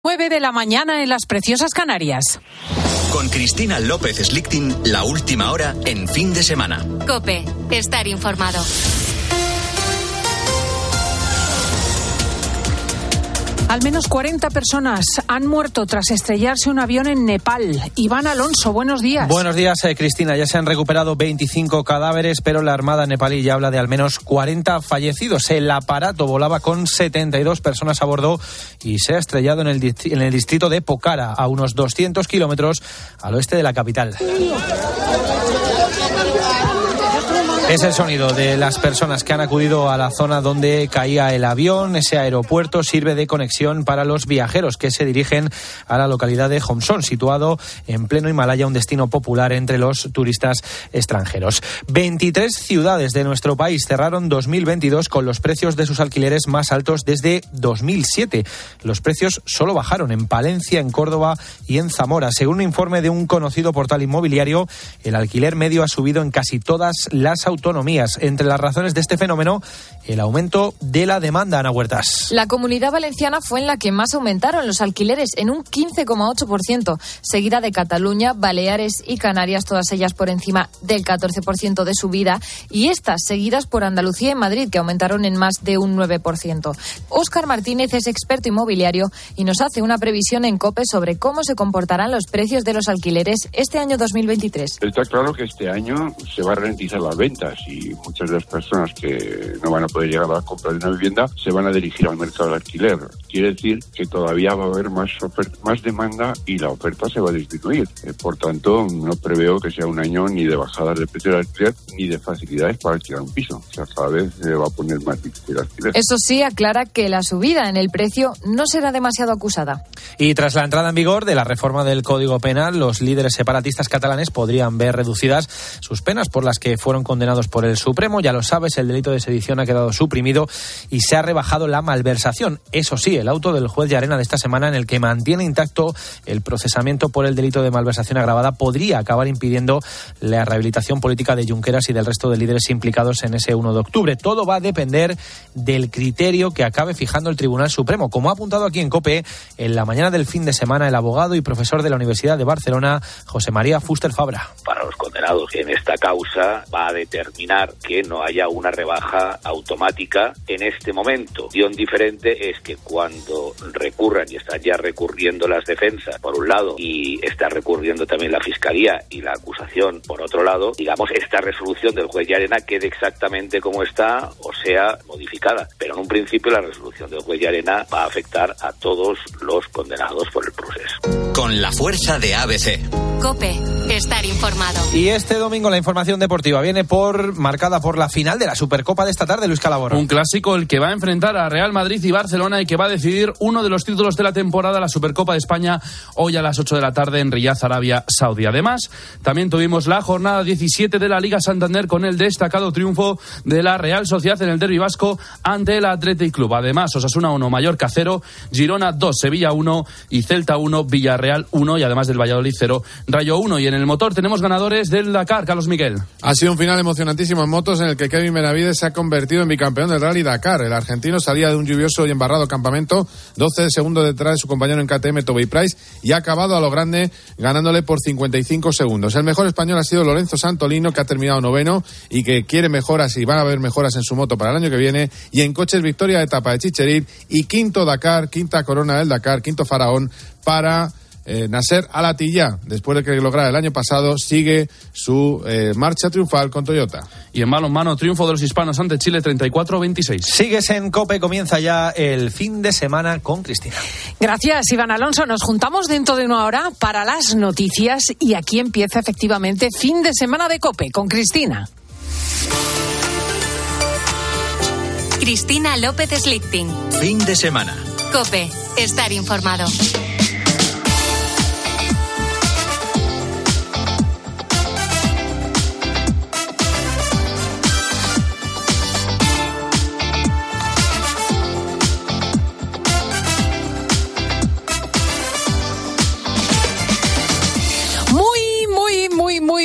9 de la mañana en las preciosas Canarias. Con Cristina López Slichting, la última hora en Fin de Semana. COPE, estar informado. Al menos 40 personas han muerto tras estrellarse un avión en Nepal. Iván Alonso, buenos días. Buenos días, Cristina. Ya se han recuperado 25 cadáveres, pero la Armada nepalí ya habla de al menos 40 fallecidos. El aparato volaba con 72 personas a bordo y se ha estrellado en el distrito de Pokhara, a unos 200 kilómetros al oeste de la capital. Es el sonido de las personas que han acudido a la zona donde caía el avión. Ese aeropuerto sirve de conexión para los viajeros que se dirigen a la localidad de Homson, situado en pleno Himalaya, un destino popular entre los turistas extranjeros. 23 ciudades de nuestro país cerraron 2022 con los precios de sus alquileres más altos desde 2007. Los precios solo bajaron en Palencia, en Córdoba y en Zamora. Según un informe de un conocido portal inmobiliario, el alquiler medio ha subido en casi todas las autonomías. Entre las razones de este fenómeno, el aumento de la demanda, Ana Huertas. La Comunidad Valenciana fue en la que más aumentaron los alquileres, en un 15,8%, seguida de Cataluña, Baleares y Canarias, todas ellas por encima del 14% de subida, y estas seguidas por Andalucía y Madrid, que aumentaron en más de un 9%. Óscar Martínez es experto inmobiliario y nos hace una previsión en COPE sobre cómo se comportarán los precios de los alquileres este año 2023. Está claro que este año se va a ralentizar las ventas y muchas de las personas que no van a poder llegar a la compra de una vivienda se van a dirigir al mercado del alquiler. Quiere decir que todavía va a haber más demanda y la oferta se va a disminuir. Por tanto, no preveo que sea un año ni de bajadas de precio del alquiler ni de facilidades para alquilar un piso. O sea, cada vez se va a poner más difícil el alquiler. Eso sí, aclara que la subida en el precio no será demasiado acusada. Y tras la entrada en vigor de la reforma del Código Penal, los líderes separatistas catalanes podrían ver reducidas sus penas por las que fueron condenados por el Supremo. Ya lo sabes, el delito de sedición ha quedado suprimido y se ha rebajado la malversación. Eso sí, el auto del juez Llarena de esta semana, en el que mantiene intacto el procesamiento por el delito de malversación agravada, podría acabar impidiendo la rehabilitación política de Junqueras y del resto de líderes implicados en ese 1 de octubre. Todo va a depender del criterio que acabe fijando el Tribunal Supremo. Como ha apuntado aquí en COPE, en la mañana del fin de semana, el abogado y profesor de la Universidad de Barcelona, José María Fuster Fabra. Para los condenados en esta causa va a determinar que no haya una rebaja automática en este momento. Opción diferente es que cuando recurran, y están ya recurriendo las defensas por un lado y está recurriendo también la Fiscalía y la acusación por otro lado, digamos, esta resolución del juez Llarena quede exactamente como está o sea modificada. Pero en un principio la resolución del juez Llarena va a afectar a todos los condenados por el proceso. Con la fuerza de ABC. COPE, estar informado. Y este domingo la información deportiva viene marcada por la final de la Supercopa de esta tarde, Luis Calaboro. Un clásico, el que va a enfrentar a Real Madrid y Barcelona y que va a decidir uno de los títulos de la temporada, la Supercopa de España, hoy a las 8 de la tarde en Riyadh, Arabia Saudí. Además, también tuvimos la jornada 17 de la Liga Santander con el destacado triunfo de la Real Sociedad en el derbi vasco ante el Athletic Club. Además, Osasuna 1, Mallorca 0, Girona 2, Sevilla 1 y Celta 1, Villarreal 1 y además del Valladolid 0, Rayo 1. Y en el motor tenemos ganadores del Dakar, Carlos Miguel. Ha sido un final emocionantísimo en motos en el que Kevin Benavides se ha convertido en bicampeón del Rally Dakar. El argentino salía de un lluvioso y embarrado campamento, 12 segundos detrás de su compañero en KTM, Toby Price, y ha acabado a lo grande ganándole por 55 segundos. El mejor español ha sido Lorenzo Santolino, que ha terminado noveno y que quiere mejoras y van a haber mejoras en su moto para el año que viene. Y en coches, victoria de etapa de Chicherit y quinto Dakar, quinta corona del Dakar, quinto faraón para Nasser Al-Attiyah, después de que lograra el año pasado, sigue su marcha triunfal con Toyota. Y en balonmano, triunfo de los hispanos ante Chile 34-26. Sigues en COPE, comienza ya el fin de semana con Cristina. Gracias, Iván Alonso. Nos juntamos dentro de una hora para las noticias y aquí empieza efectivamente fin de semana de COPE con Cristina. Cristina López Slichting. Fin de semana. COPE, estar informado.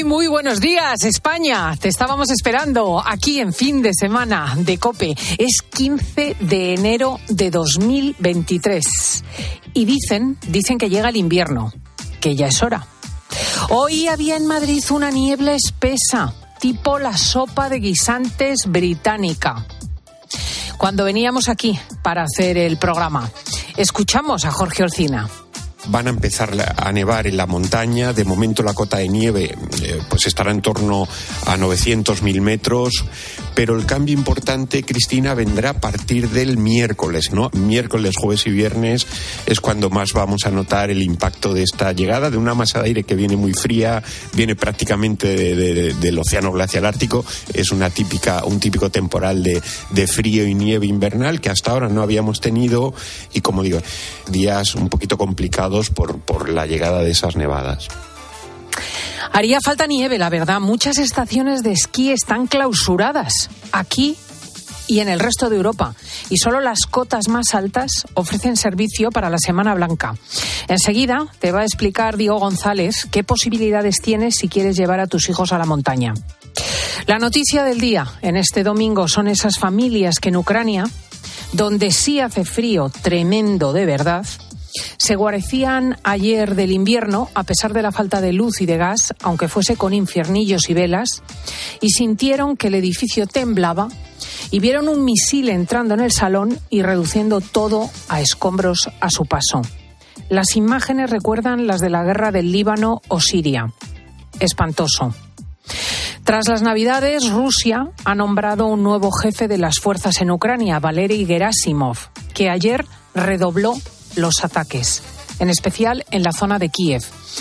muy buenos días, España. Te estábamos esperando aquí en Fin de Semana de COPE. Es 15 de enero de 2023. Y dicen que llega el invierno, que ya es hora. Hoy había en Madrid una niebla espesa, tipo la sopa de guisantes británica. Cuando veníamos aquí para hacer el programa, escuchamos a Jorge Olcina. Van a empezar a nevar en la montaña. De momento la cota de nieve pues estará en torno a 900.000 metros. Pero el cambio importante, Cristina, vendrá a partir del miércoles, ¿no? Miércoles, jueves y viernes es cuando más vamos a notar el impacto de esta llegada de una masa de aire que viene muy fría, viene prácticamente del océano glacial ártico. Es un típico temporal de frío y nieve invernal que hasta ahora no habíamos tenido. Y como digo, días un poquito complicados por la llegada de esas nevadas. Haría falta nieve, la verdad. Muchas estaciones de esquí están clausuradas, aquí y en el resto de Europa. Y solo las cotas más altas ofrecen servicio para la Semana Blanca. Enseguida te va a explicar Diego González qué posibilidades tienes si quieres llevar a tus hijos a la montaña. La noticia del día en este domingo son esas familias que en Ucrania, donde sí hace frío tremendo de verdad, se guarecían ayer del invierno a pesar de la falta de luz y de gas, aunque fuese con infiernillos y velas, y sintieron que el edificio temblaba y vieron un misil entrando en el salón y reduciendo todo a escombros a su paso. Las imágenes recuerdan las de la guerra del Líbano o Siria. Espantoso. Tras las Navidades, Rusia ha nombrado un nuevo jefe de las fuerzas en Ucrania, Valery Gerasimov, que ayer redobló los ataques, en especial en la zona de Kiev.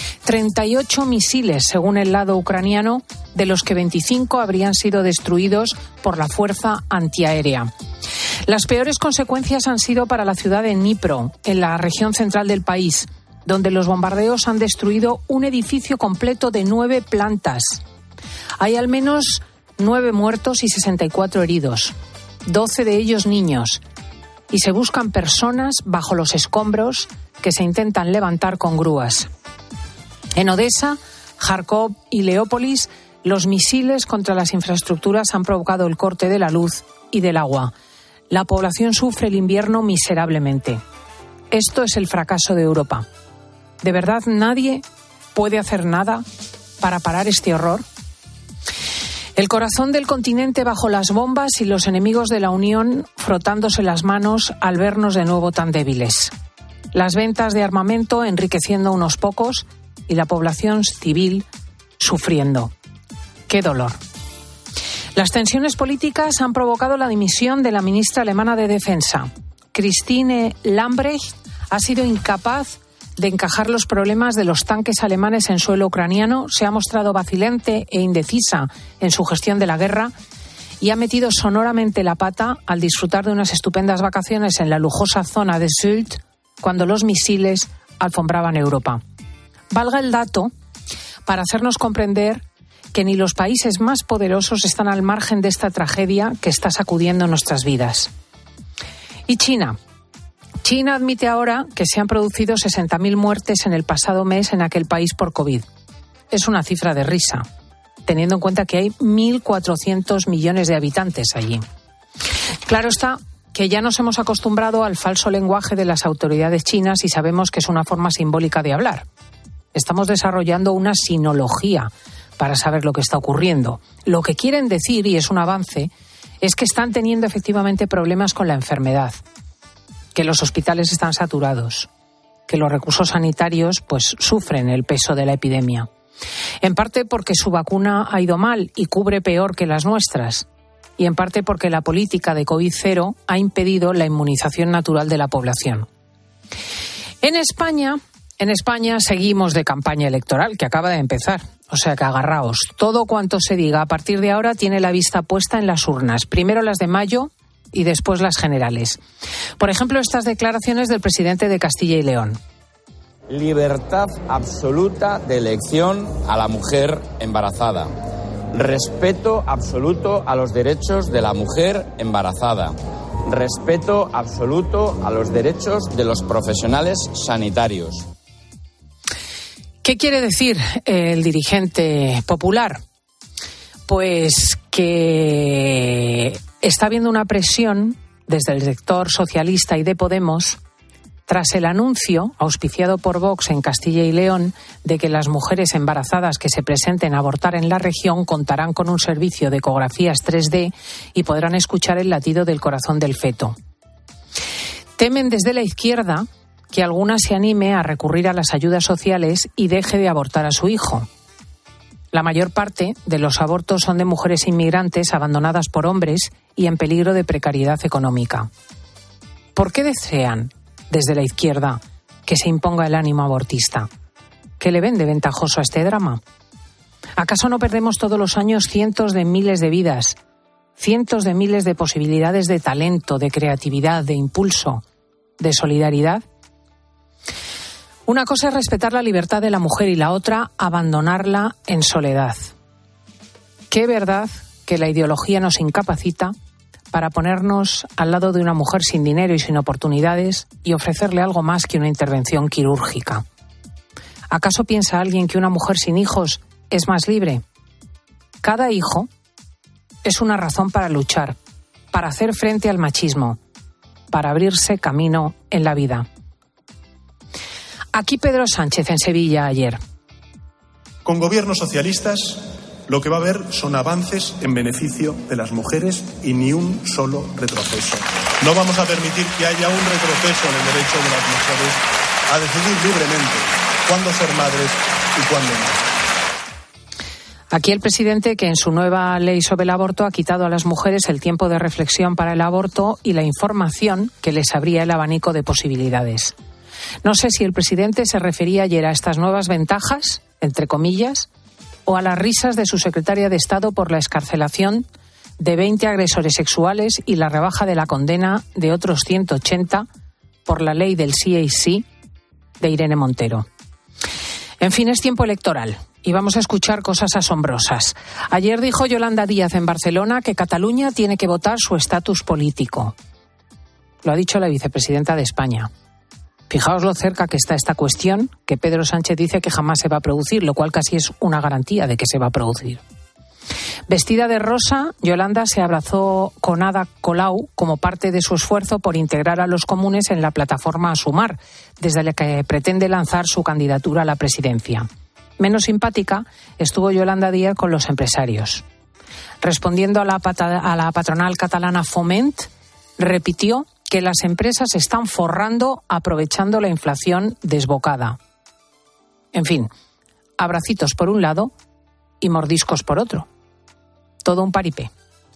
38 misiles, según el lado ucraniano, de los que 25 habrían sido destruidos por la fuerza antiaérea. Las peores consecuencias han sido para la ciudad de Dnipro, en la región central del país, donde los bombardeos han destruido un edificio completo de 9 plantas. Hay al menos 9 muertos y 64 heridos, 12 de ellos niños. Y se buscan personas bajo los escombros que se intentan levantar con grúas. En Odessa, Kharkov y Leópolis, los misiles contra las infraestructuras han provocado el corte de la luz y del agua. La población sufre el invierno miserablemente. Esto es el fracaso de Europa. ¿De verdad nadie puede hacer nada para parar este horror? El corazón del continente bajo las bombas y los enemigos de la Unión frotándose las manos al vernos de nuevo tan débiles. Las ventas de armamento enriqueciendo a unos pocos y la población civil sufriendo. ¡Qué dolor! Las tensiones políticas han provocado la dimisión de la ministra alemana de Defensa. Christine Lambrecht ha sido incapaz de encajar los problemas de los tanques alemanes en suelo ucraniano, se ha mostrado vacilante e indecisa en su gestión de la guerra y ha metido sonoramente la pata al disfrutar de unas estupendas vacaciones en la lujosa zona de Sylt cuando los misiles alfombraban Europa. Valga el dato para hacernos comprender que ni los países más poderosos están al margen de esta tragedia que está sacudiendo nuestras vidas. Y China admite ahora que se han producido 60.000 muertes en el pasado mes en aquel país por COVID. Es una cifra de risa, teniendo en cuenta que hay 1.400 millones de habitantes allí. Claro está que ya nos hemos acostumbrado al falso lenguaje de las autoridades chinas y sabemos que es una forma simbólica de hablar. Estamos desarrollando una sinología para saber lo que está ocurriendo. Lo que quieren decir, y es un avance, es que están teniendo efectivamente problemas con la enfermedad, que los hospitales están saturados, que los recursos sanitarios pues sufren el peso de la epidemia. En parte porque su vacuna ha ido mal y cubre peor que las nuestras. Y en parte porque la política de COVID-0 ha impedido la inmunización natural de la población. En España seguimos de campaña electoral, que acaba de empezar. O sea que agarraos. Todo cuanto se diga a partir de ahora tiene la vista puesta en las urnas. Primero las de mayo y después las generales. Por ejemplo, estas declaraciones del presidente de Castilla y León. Libertad absoluta de elección a la mujer embarazada. Respeto absoluto a los derechos de la mujer embarazada. Respeto absoluto a los derechos de los profesionales sanitarios. ¿Qué quiere decir el dirigente popular? Pues que está habiendo una presión desde el sector socialista y de Podemos tras el anuncio, auspiciado por Vox en Castilla y León, de que las mujeres embarazadas que se presenten a abortar en la región contarán con un servicio de ecografías 3D y podrán escuchar el latido del corazón del feto. Temen desde la izquierda que alguna se anime a recurrir a las ayudas sociales y deje de abortar a su hijo. La mayor parte de los abortos son de mujeres inmigrantes abandonadas por hombres y en peligro de precariedad económica. ¿Por qué desean desde la izquierda que se imponga el ánimo abortista? ¿Qué le ven de ventajoso a este drama? ¿Acaso no perdemos todos los años cientos de miles de vidas, cientos de miles de posibilidades de talento, de creatividad, de impulso, de solidaridad? Una cosa es respetar la libertad de la mujer y la otra, abandonarla en soledad. Qué verdad que la ideología nos incapacita para ponernos al lado de una mujer sin dinero y sin oportunidades y ofrecerle algo más que una intervención quirúrgica. ¿Acaso piensa alguien que una mujer sin hijos es más libre? Cada hijo es una razón para luchar, para hacer frente al machismo, para abrirse camino en la vida. Aquí Pedro Sánchez en Sevilla ayer. Con gobiernos socialistas lo que va a haber son avances en beneficio de las mujeres y ni un solo retroceso. No vamos a permitir que haya un retroceso en el derecho de las mujeres a decidir libremente cuándo ser madres y cuándo no. Aquí el presidente, que en su nueva ley sobre el aborto ha quitado a las mujeres el tiempo de reflexión para el aborto y la información que les abría el abanico de posibilidades. No sé si el presidente se refería ayer a estas nuevas ventajas, entre comillas, o a las risas de su secretaria de Estado por la excarcelación de 20 agresores sexuales y la rebaja de la condena de otros 180 por la ley del sí es sí de Irene Montero. En fin, es tiempo electoral y vamos a escuchar cosas asombrosas. Ayer dijo Yolanda Díaz en Barcelona que Cataluña tiene que votar su estatus político. Lo ha dicho la vicepresidenta de España. Fijaos lo cerca que está esta cuestión, que Pedro Sánchez dice que jamás se va a producir, lo cual casi es una garantía de que se va a producir. Vestida de rosa, Yolanda se abrazó con Ada Colau como parte de su esfuerzo por integrar a los comunes en la plataforma Sumar, desde la que pretende lanzar su candidatura a la presidencia. Menos simpática estuvo Yolanda Díaz con los empresarios. Respondiendo a la patronal catalana Foment, repitió que las empresas se están forrando aprovechando la inflación desbocada. En fin, abracitos por un lado y mordiscos por otro. Todo un paripé.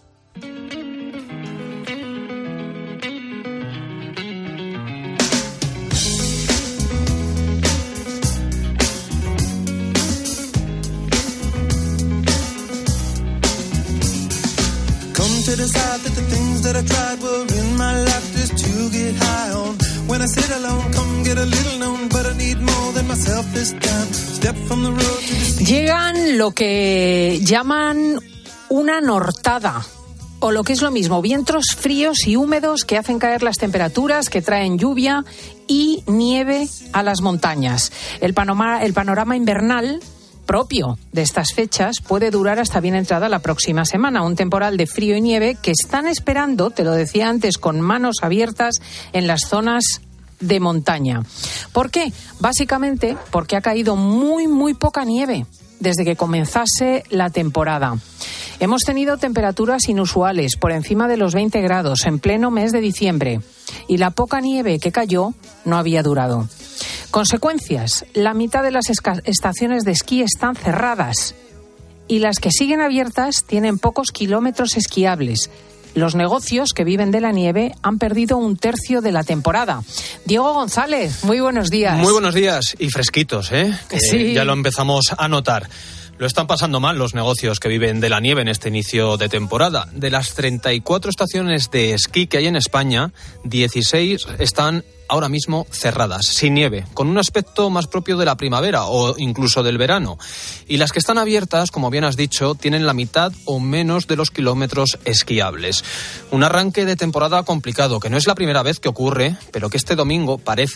Llegan lo que llaman una nortada, o lo que es lo mismo, vientos fríos y húmedos que hacen caer las temperaturas, que traen lluvia y nieve a las montañas. El panorama invernal propio de estas fechas puede durar hasta bien entrada la próxima semana. Un temporal de frío y nieve que están esperando, te lo decía antes, con manos abiertas en las zonas de montaña. ¿Por qué? Básicamente porque ha caído muy poca nieve desde que comenzase la temporada. Hemos tenido temperaturas inusuales, por encima de los 20 grados, en pleno mes de diciembre, y la poca nieve que cayó no había durado. Consecuencias: la mitad de las estaciones de esquí están cerradas y las que siguen abiertas tienen pocos kilómetros esquiables. Los negocios que viven de la nieve han perdido un tercio de la temporada. Diego González, muy buenos días. Muy buenos días y fresquitos, ¿eh? Sí. Ya lo empezamos a notar. Lo están pasando mal los negocios que viven de la nieve en este inicio de temporada. De las 34 estaciones de esquí que hay en España, 16 están ahora mismo cerradas, sin nieve, con un aspecto más propio de la primavera o incluso del verano. Y las que están abiertas, como bien has dicho, tienen la mitad o menos de los kilómetros esquiables. Un arranque de temporada complicado, que no es la primera vez que ocurre, pero que este domingo parece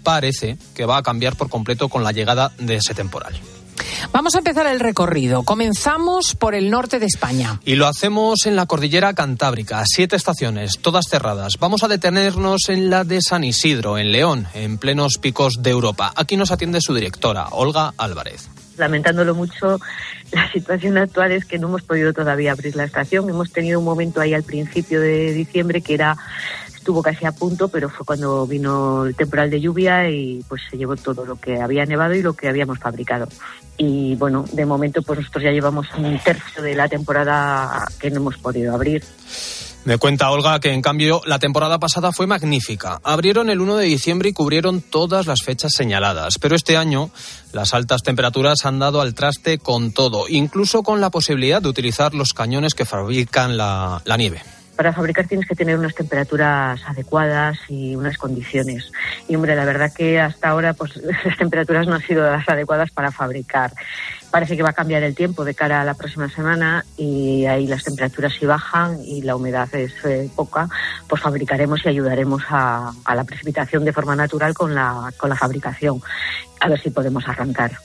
parece que va a cambiar por completo con la llegada de ese temporal. Vamos a empezar el recorrido. Comenzamos por el norte de España. Y lo hacemos en la cordillera Cantábrica. 7 estaciones, todas cerradas. Vamos a detenernos en la de San Isidro, en León, en plenos picos de Europa. Aquí nos atiende su directora, Olga Álvarez. Lamentándolo mucho, la situación actual es que no hemos podido todavía abrir la estación. Hemos tenido un momento ahí al principio de diciembre que estuvo casi a punto, pero fue cuando vino el temporal de lluvia y pues se llevó todo lo que había nevado y lo que habíamos fabricado. Y bueno, de momento pues nosotros ya llevamos un tercio de la temporada que no hemos podido abrir. Me cuenta Olga que en cambio la temporada pasada fue magnífica. Abrieron el 1 de diciembre y cubrieron todas las fechas señaladas. Pero este año las altas temperaturas han dado al traste con todo, incluso con la posibilidad de utilizar los cañones que fabrican la nieve. Para fabricar tienes que tener unas temperaturas adecuadas y unas condiciones. Y hombre, la verdad que hasta ahora pues las temperaturas no han sido las adecuadas para fabricar. Parece que va a cambiar el tiempo de cara a la próxima semana y ahí las temperaturas sí bajan y la humedad es poca, pues fabricaremos y ayudaremos a la precipitación de forma natural con la fabricación. A ver si podemos arrancar.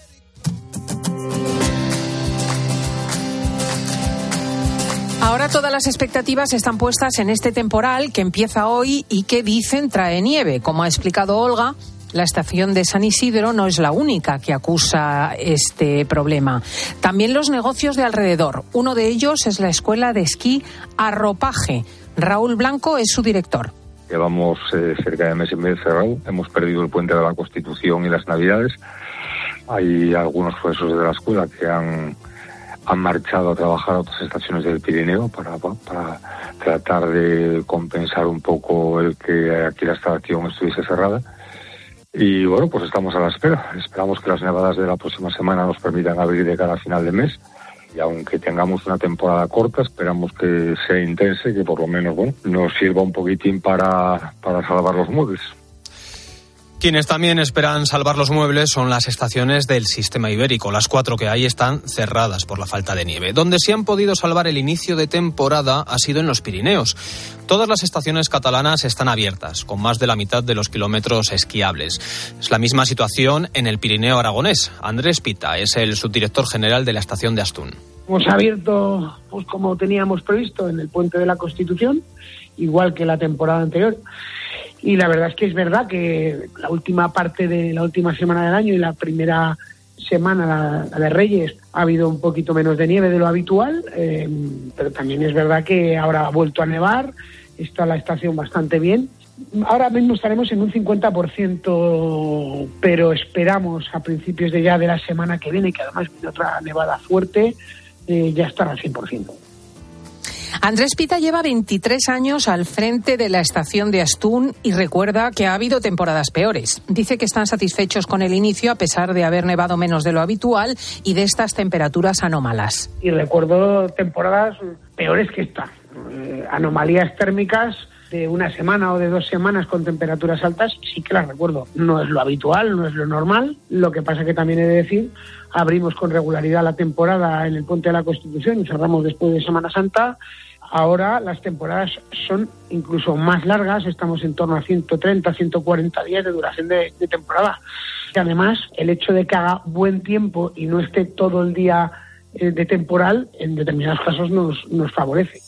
Ahora todas las expectativas están puestas en este temporal que empieza hoy y que dicen trae nieve. Como ha explicado Olga, la estación de San Isidro no es la única que acusa este problema. También los negocios de alrededor. Uno de ellos es la escuela de esquí Arropaje. Raúl Blanco es su director. Llevamos cerca de mes y medio cerrado. Hemos perdido el puente de la Constitución y las Navidades. Hay algunos profesores de la escuela que han marchado a trabajar a otras estaciones del Pirineo para tratar de compensar un poco el que aquí la estación estuviese cerrada. Y bueno, pues estamos a la espera. Esperamos que las nevadas de la próxima semana nos permitan abrir de cara a final de mes. Y aunque tengamos una temporada corta, esperamos que sea intensa y que por lo menos nos sirva un poquitín para salvar los muebles. Quienes también esperan salvar los muebles son las estaciones del sistema ibérico. Las 4 que hay están cerradas por la falta de nieve. Donde sí han podido salvar el inicio de temporada ha sido en los Pirineos. Todas las estaciones catalanas están abiertas, con más de la mitad de los kilómetros esquiables. Es la misma situación en el Pirineo aragonés. Andrés Pita es el subdirector general de la estación de Astún. Hemos abierto, pues como teníamos previsto, en el Puente de la Constitución, igual que la temporada anterior. Y la verdad es verdad que la última parte de la última semana del año y la primera semana, la de Reyes, ha habido un poquito menos de nieve de lo habitual, pero también es verdad que ahora ha vuelto a nevar, está la estación bastante bien. Ahora mismo estaremos en un 50%, pero esperamos a principios de la semana que viene, que además viene otra nevada fuerte, ya estar al 100%. Andrés Pita lleva 23 años al frente de la estación de Astún y recuerda que ha habido temporadas peores. Dice que están satisfechos con el inicio a pesar de haber nevado menos de lo habitual y de estas temperaturas anómalas. Y recuerdo temporadas peores que esta. Anomalías térmicas de una semana o de 2 semanas con temperaturas altas, sí que las recuerdo. No es lo habitual, no es lo normal. Lo que pasa que también he de decir, abrimos con regularidad la temporada en el Puente de la Constitución y cerramos después de Semana Santa. Ahora las temporadas son incluso más largas, estamos en torno a 130, 140 días de duración de temporada. Y además, el hecho de que haga buen tiempo y no esté todo el día de temporal, en determinados casos nos favorece.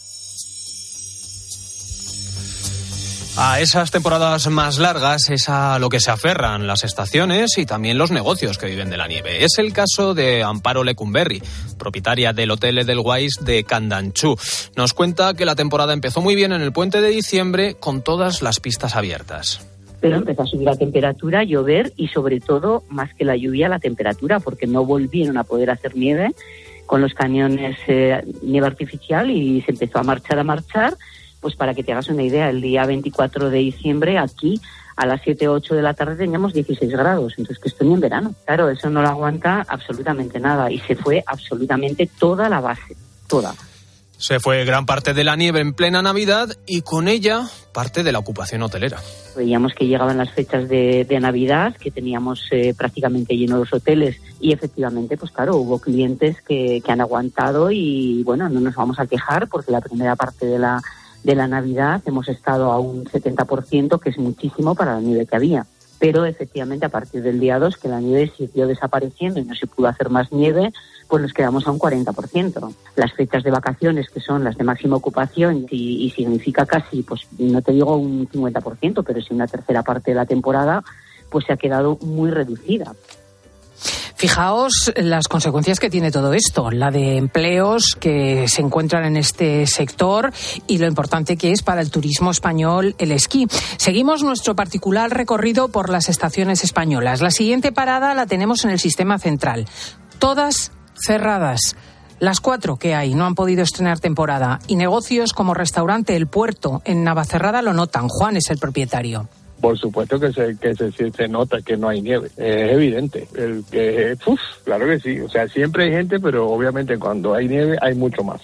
A esas temporadas más largas es a lo que se aferran las estaciones y también los negocios que viven de la nieve. Es el caso de Amparo Lecumberri, propietaria del Hotel Edelweiss de Candanchú. Nos cuenta que la temporada empezó muy bien en el puente de diciembre con todas las pistas abiertas. Pero empezó a subir la temperatura, llover y sobre todo, más que la lluvia, la temperatura, porque no volvieron a poder hacer nieve con los cañones nieve artificial y se empezó a marchar. Pues para que te hagas una idea, el día 24 de diciembre aquí a las 7 o 8 de la tarde teníamos 16 grados, entonces que esto ni en verano. Claro, eso no lo aguanta absolutamente nada y se fue absolutamente toda la base, toda. Se fue gran parte de la nieve en plena Navidad y con ella parte de la ocupación hotelera. Veíamos que llegaban las fechas de Navidad, que teníamos prácticamente llenos los hoteles y efectivamente, pues claro, hubo clientes que han aguantado y bueno, no nos vamos a quejar porque la primera parte de la Navidad hemos estado a un 70%, que es muchísimo para la nieve que había. Pero efectivamente a partir del día 2, que la nieve siguió desapareciendo y no se pudo hacer más nieve, pues nos quedamos a un 40%. Las fechas de vacaciones, que son las de máxima ocupación y significa casi, pues no te digo un 50%, pero sí una tercera parte de la temporada, pues se ha quedado muy reducida. Fijaos las consecuencias que tiene todo esto, la de empleos que se encuentran en este sector y lo importante que es para el turismo español el esquí. Seguimos nuestro particular recorrido por las estaciones españolas. La siguiente parada la tenemos en el Sistema Central. Todas cerradas. Las 4 que hay no han podido estrenar temporada y negocios como Restaurante El Puerto en Navacerrada lo notan. Juan es el propietario. Por supuesto que se nota que no hay nieve, es evidente. Claro que sí, o sea, siempre hay gente, pero obviamente cuando hay nieve hay mucho más.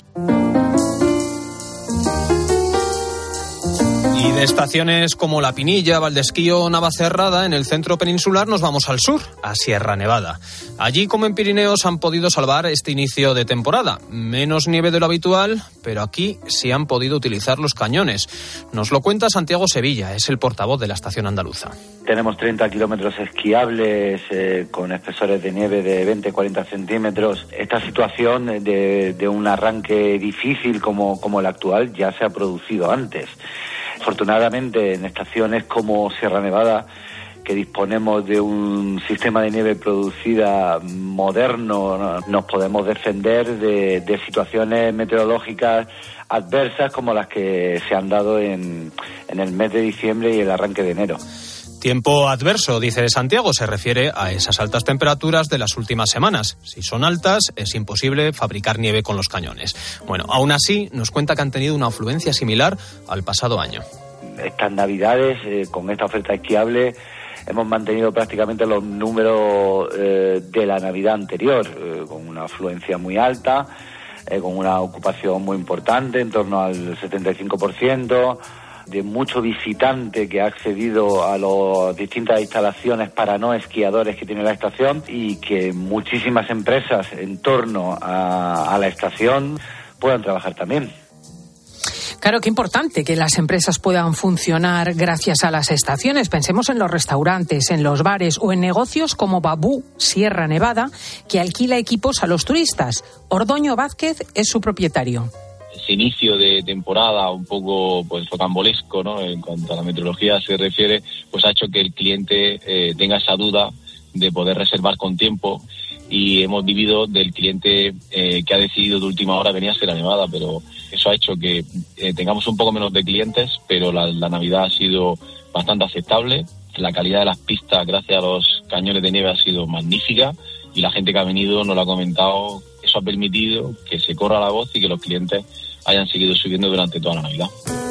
Y de estaciones como La Pinilla, Valdesquí o Navacerrada, en el centro peninsular, nos vamos al sur, a Sierra Nevada. Allí, como en Pirineos, han podido salvar este inicio de temporada. Menos nieve de lo habitual, pero aquí sí han podido utilizar los cañones. Nos lo cuenta Santiago Sevilla, es el portavoz de la estación andaluza. Tenemos 30 kilómetros esquiables con espesores de nieve de 20-40 centímetros. Esta situación de un arranque difícil como el actual ya se ha producido antes. Afortunadamente, en estaciones como Sierra Nevada, que disponemos de un sistema de nieve producida moderno, nos podemos defender de situaciones meteorológicas adversas como las que se han dado en el mes de diciembre y el arranque de enero. Tiempo adverso, dice Santiago, se refiere a esas altas temperaturas de las últimas semanas. Si son altas, es imposible fabricar nieve con los cañones. Bueno, aún así, nos cuenta que han tenido una afluencia similar al pasado año. Estas Navidades, con esta oferta esquiable, hemos mantenido prácticamente los números de la Navidad anterior, con una afluencia muy alta, con una ocupación muy importante, en torno al 75%, de mucho visitante que ha accedido a las distintas instalaciones para no esquiadores que tiene la estación y que muchísimas empresas en torno a la estación puedan trabajar también. Claro, qué importante que las empresas puedan funcionar gracias a las estaciones. Pensemos en los restaurantes, en los bares o en negocios como Babú, Sierra Nevada, que alquila equipos a los turistas. Ordoño Vázquez es su propietario. Ese inicio de temporada un poco pues rocambolesco, ¿no?, en cuanto a la meteorología se refiere, pues ha hecho que el cliente tenga esa duda de poder reservar con tiempo, y hemos vivido del cliente que ha decidido de última hora venir a Sierra Nevada, pero eso ha hecho que tengamos un poco menos de clientes, pero la Navidad ha sido bastante aceptable. La calidad de las pistas, gracias a los cañones de nieve, ha sido magnífica, y la gente que ha venido nos lo ha comentado. Eso ha permitido que se corra la voz y que los clientes hayan seguido subiendo durante toda la Navidad.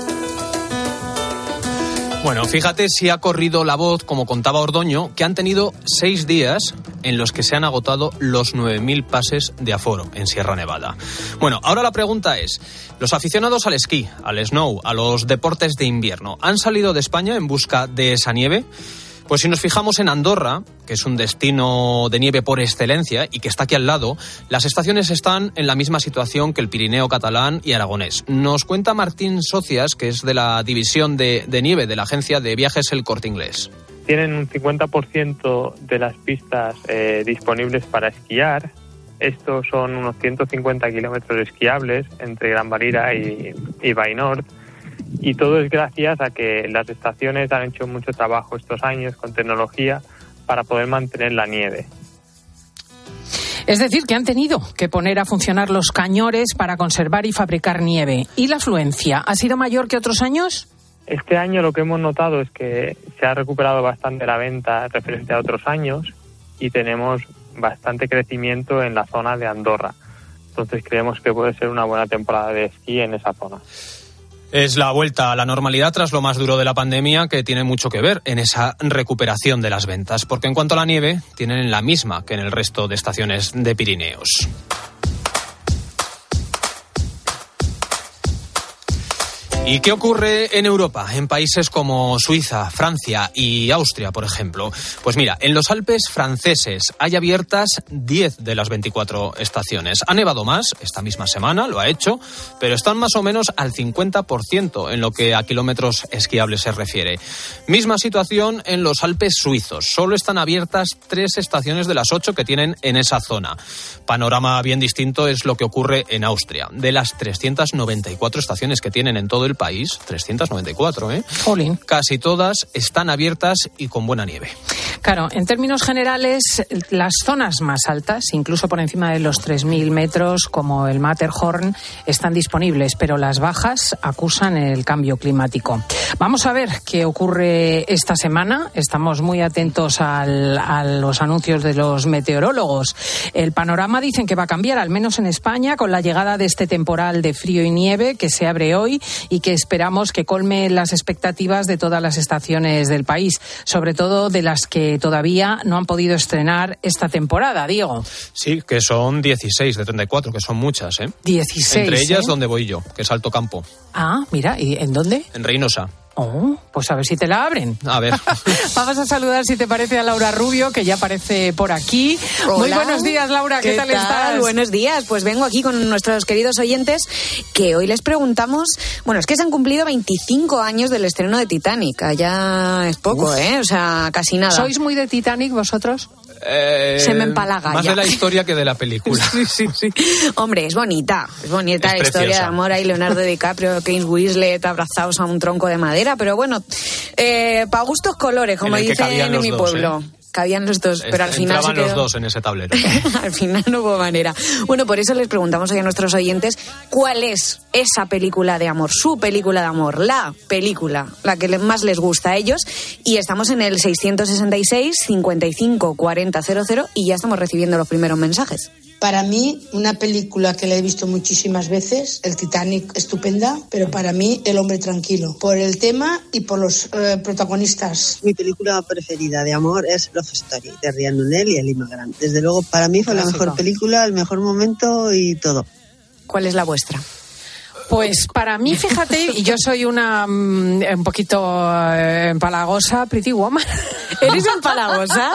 Bueno, fíjate si ha corrido la voz, como contaba Ordoño, que han tenido 6 días en los que se han agotado los 9.000 pases de aforo en Sierra Nevada. Bueno, ahora la pregunta es, los aficionados al esquí, al snow, a los deportes de invierno, ¿han salido de España en busca de esa nieve? Pues si nos fijamos en Andorra, que es un destino de nieve por excelencia y que está aquí al lado, las estaciones están en la misma situación que el Pirineo catalán y aragonés. Nos cuenta Martín Socias, que es de la división de nieve de la agencia de viajes El Corte Inglés. Tienen un 50% de las pistas disponibles para esquiar. Estos son unos 150 kilómetros esquiables entre Gran Valira y Bainort. Y todo es gracias a que las estaciones han hecho mucho trabajo estos años con tecnología para poder mantener la nieve. Es decir, que han tenido que poner a funcionar los cañones para conservar y fabricar nieve. ¿Y la afluencia ha sido mayor que otros años? Este año lo que hemos notado es que se ha recuperado bastante la venta referente a otros años y tenemos bastante crecimiento en la zona de Andorra. Entonces creemos que puede ser una buena temporada de esquí en esa zona. Es la vuelta a la normalidad tras lo más duro de la pandemia, que tiene mucho que ver en esa recuperación de las ventas, porque en cuanto a la nieve, tienen la misma que en el resto de estaciones de Pirineos. ¿Y qué ocurre en Europa, en países como Suiza, Francia y Austria, por ejemplo? Pues mira, en los Alpes franceses hay abiertas 10 de las 24 estaciones. Ha nevado más esta misma semana, lo ha hecho, pero están más o menos al 50% en lo que a kilómetros esquiables se refiere. Misma situación en los Alpes suizos. Solo están abiertas 3 estaciones de las 8 que tienen en esa zona. Panorama bien distinto es lo que ocurre en Austria. De las 394 estaciones que tienen en todo el país, 394, Jolín. Casi todas están abiertas y con buena nieve. Claro, en términos generales, las zonas más altas, incluso por encima de los 3.000 metros, como el Matterhorn, están disponibles, pero las bajas acusan el cambio climático. Vamos a ver qué ocurre esta semana. Estamos muy atentos a los anuncios de los meteorólogos. El panorama dicen que va a cambiar, al menos en España, con la llegada de este temporal de frío y nieve que se abre hoy y que esperamos que colme las expectativas de todas las estaciones del país, sobre todo de las que todavía no han podido estrenar esta temporada, Diego. Sí, que son 16 de 34, que son muchas, 16, Entre ellas, donde voy yo, que es Alto Campo. Ah, mira, ¿y en dónde? En Reynosa. Oh, pues a ver si te la abren. A ver. Vamos a saludar, si te parece, a Laura Rubio, que ya aparece por aquí. Hola. Muy buenos días, Laura. ¿Qué tal estás? Buenos días. Pues vengo aquí con nuestros queridos oyentes, que hoy les preguntamos... Bueno, es que se han cumplido 25 años del estreno de Titanic. Ya es poco, O sea, casi nada. ¿Sois muy de Titanic vosotros? Se me empalaga más ya. de la historia que de la película. Sí. Hombre, es bonita la historia de amor. Ahí Leonardo DiCaprio, Kate Winslet abrazados a un tronco de madera, pero bueno, para gustos colores, como dicen en mi pueblo. Cabían los dos, pero al final entraban los dos en ese tablero. Al final no hubo manera. Bueno, por eso les preguntamos hoy a nuestros oyentes cuál es esa película de amor, su película de amor, la película, la que más les gusta a ellos. Y estamos en el 666 55 40 00 y ya estamos recibiendo los primeros mensajes. Para mí, una película que la he visto muchísimas veces, el Titanic, estupenda, pero para mí, El hombre tranquilo, por el tema y por los protagonistas. Mi película preferida de amor es Love Story, de Ryan O'Neill y Ellie Grant. Desde luego, para mí fue la mejor película, el mejor momento y todo. ¿Cuál es la vuestra? Pues para mí, fíjate, y yo soy una un poquito empalagosa, Pretty Woman. ¿Eres empalagosa?